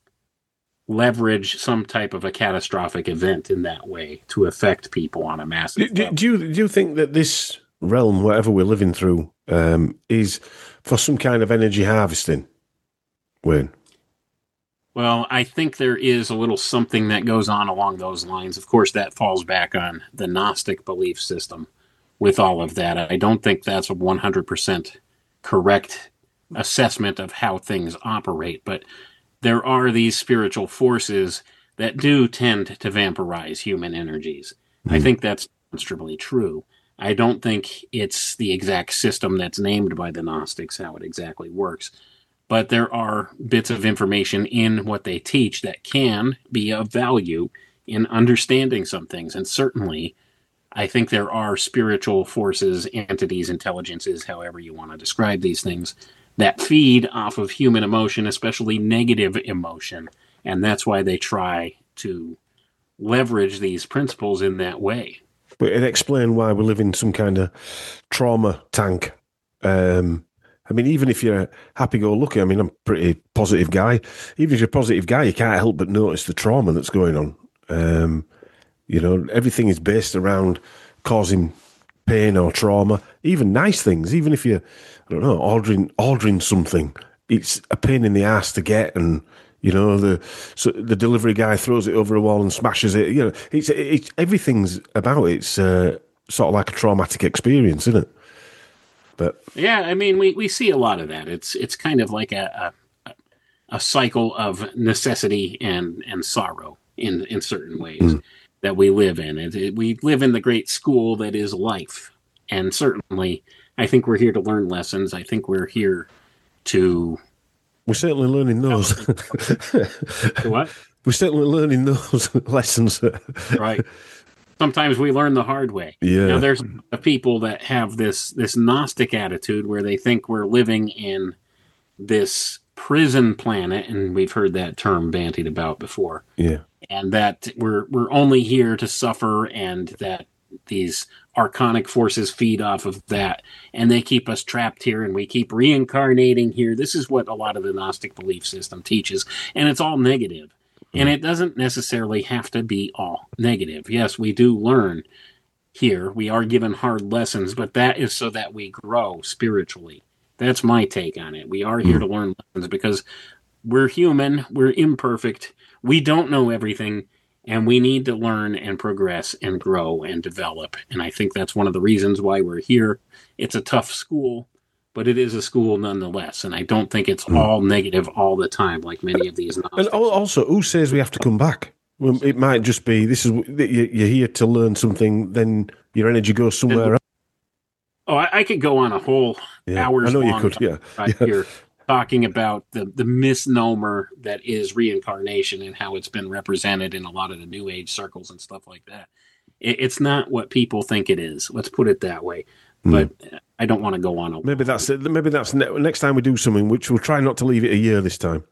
leverage some type of a catastrophic event in that way to affect people on a massive level. Do you think that this realm, whatever we're living through, is for some kind of energy harvesting, Wayne? Well, I think there is a little something that goes on along those lines. Of course, that falls back on the Gnostic belief system with all of that. I don't think that's a 100% correct assessment of how things operate, but there are these spiritual forces that do tend to vampirize human energies. I think that's demonstrably true. I don't think it's the exact system that's named by the Gnostics, how it exactly works. but there are bits of information in what they teach that can be of value in understanding some things. And certainly, I think there are spiritual forces, entities, intelligences, however you want to describe these things, that feed off of human emotion, especially negative emotion. And that's why they try to leverage these principles in that way. But it explains why we live in some kind of trauma tank. I mean, even if you're happy-go-lucky, I mean, I'm a pretty positive guy. Even if you're a positive guy, you can't help but notice the trauma that's going on. You know, everything is based around causing pain or trauma. Even nice things, even if you're, I don't know, ordering something, it's a pain in the ass to get, and you know, the delivery guy throws it over a wall and smashes it. You know, it's everything's about it. It's sort of like a traumatic experience, isn't it? But yeah, I mean, we see a lot of that. It's kind of like a cycle of necessity and sorrow in certain ways that we live in. We live in the great school that is life, and certainly, I think we're here to learn lessons. I think we're here to. We're certainly learning those. What? We're certainly learning those lessons. Right. Sometimes we learn the hard way. Yeah. Now, there's people that have this Gnostic attitude where they think we're living in this prison planet, and we've heard that term bandied about before. Yeah. And that we're only here to suffer, and that these archonic forces feed off of that, and they keep us trapped here, and we keep reincarnating here. This is what a lot of the Gnostic belief system teaches, and it's all negative. And it doesn't necessarily have to be all negative. Yes, we do learn here. We are given hard lessons, but that is so that we grow spiritually. That's my take on it. We are here to learn lessons because we're human, we're imperfect, we don't know everything, and we need to learn and progress and grow and develop. And I think that's one of the reasons why we're here. It's a tough school, but it is a school nonetheless. And I don't think it's all negative all the time, like many of these Gnostics. And also, who says we have to come back? Well, it might just be you're here to learn something, then your energy goes somewhere else. Oh, I could go on a whole hours I know long you could, here talking about the misnomer that is reincarnation and how it's been represented in a lot of the New Age circles and stuff like that. It's not what people think it is. Let's put it that way. But I don't want to go on. Maybe that's it. Maybe that's next time we do something, which we'll try not to leave it a year this time.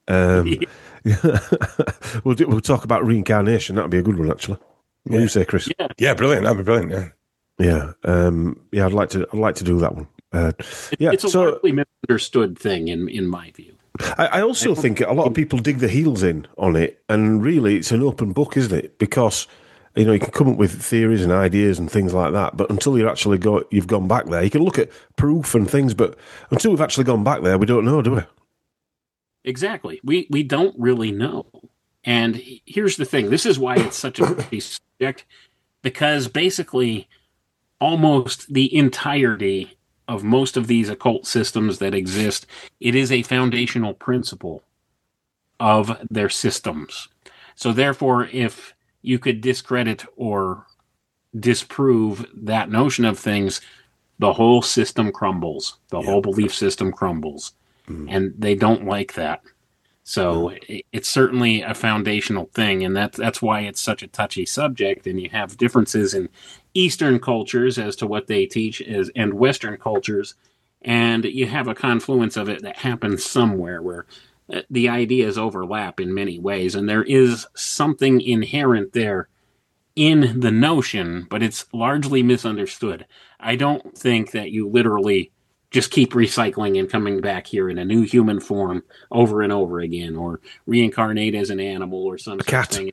We'll talk about reincarnation. That'd be a good one, actually. What do you say, Chris? Yeah, brilliant. That'd be brilliant. Yeah. I'd like to do that one. It's a largely misunderstood thing in my view. I also think a lot of people dig their heels in on it, and really it's an open book, isn't it? Because you can come up with theories and ideas and things like that, but until you've gone back there, you can look at proof and things, but until we've actually gone back there, we don't know, do we? Exactly. We don't really know. And here's the thing. This is why it's such a tricky subject, because basically almost the entirety of most of these occult systems that exist, it is a foundational principle of their systems. So therefore, if you could discredit or disprove that notion of things, the whole system crumbles. The whole belief system crumbles. And they don't like that. So it's certainly a foundational thing, and that's why it's such a touchy subject. And you have differences in Eastern cultures as to what they teach and Western cultures, and you have a confluence of it that happens somewhere where the ideas overlap in many ways, and there is something inherent there in the notion, but it's largely misunderstood. I don't think that you literally just keep recycling and coming back here in a new human form over and over again, or reincarnate as an animal or some cat thing.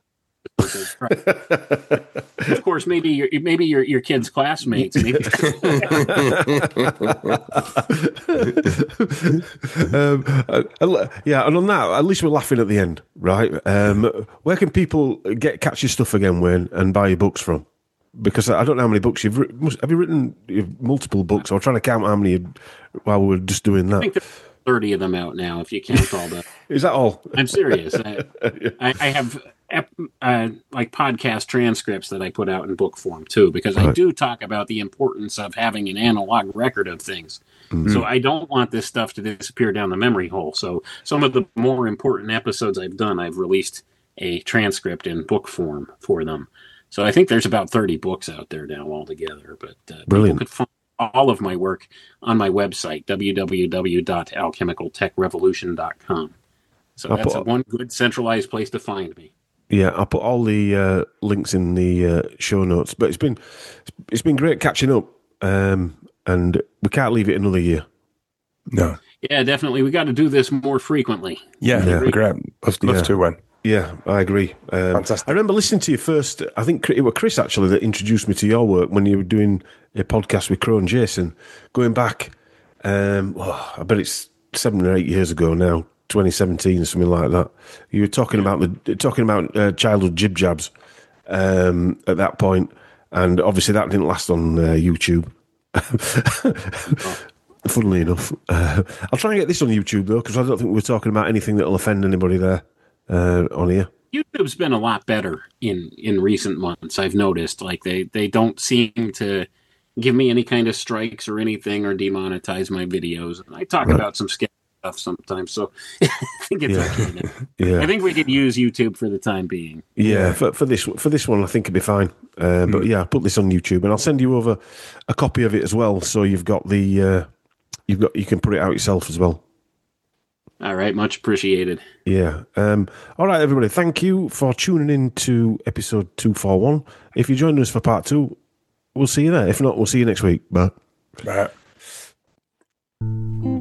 Of course, maybe your kid's classmates. Maybe. And on that, at least we're laughing at the end, right? Where can people catch your stuff again, Wayne, and buy your books from? Because I don't know how many books you've written. Have you written multiple books? I was trying to count how many while we were just doing that. I think there's 30 of them out now, if you count all the. Is that all? I'm serious. I have like podcast transcripts that I put out in book form too, because I do talk about the importance of having an analog record of things. So I don't want this stuff to disappear down the memory hole. So some of the more important episodes I've done, I've released a transcript in book form for them. So I think there's about 30 books out there now altogether. But Brilliant. people could find all of my work on my website, www.alchemicaltechrevolution.com. So that's one good centralized place to find me. Yeah, I'll put all the links in the show notes. But it's been great catching up, and we can't leave it another year. No. Yeah, definitely. We got to do this more frequently. Yeah. Great. Love to win. Yeah, I agree. Fantastic. I remember listening to you first. I think it was Chris actually that introduced me to your work when you were doing a podcast with Crow and Jason. Going back, I bet it's 7 or 8 years ago now, 2017 or something like that. You were talking about childhood jib jabs at that point, and obviously that didn't last on YouTube. Funnily enough, I'll try and get this on YouTube though, because I don't think we're talking about anything that'll offend anybody there. On here, YouTube's been a lot better in recent months. I've noticed, like they don't seem to give me any kind of strikes or anything, or demonetize my videos. And I talk about some scary stuff sometimes, so I think it's okay now. Yeah, I think we could use YouTube for the time being. Yeah, for this one, I think it'd be fine. But yeah, I'll put this on YouTube, and I'll send you over a copy of it as well, so you've got you can put it out yourself as well. All right, much appreciated. Yeah. All right, everybody. Thank you for tuning in to episode 241. If you join us for part 2, we'll see you there. If not, we'll see you next week. Bye. Bye.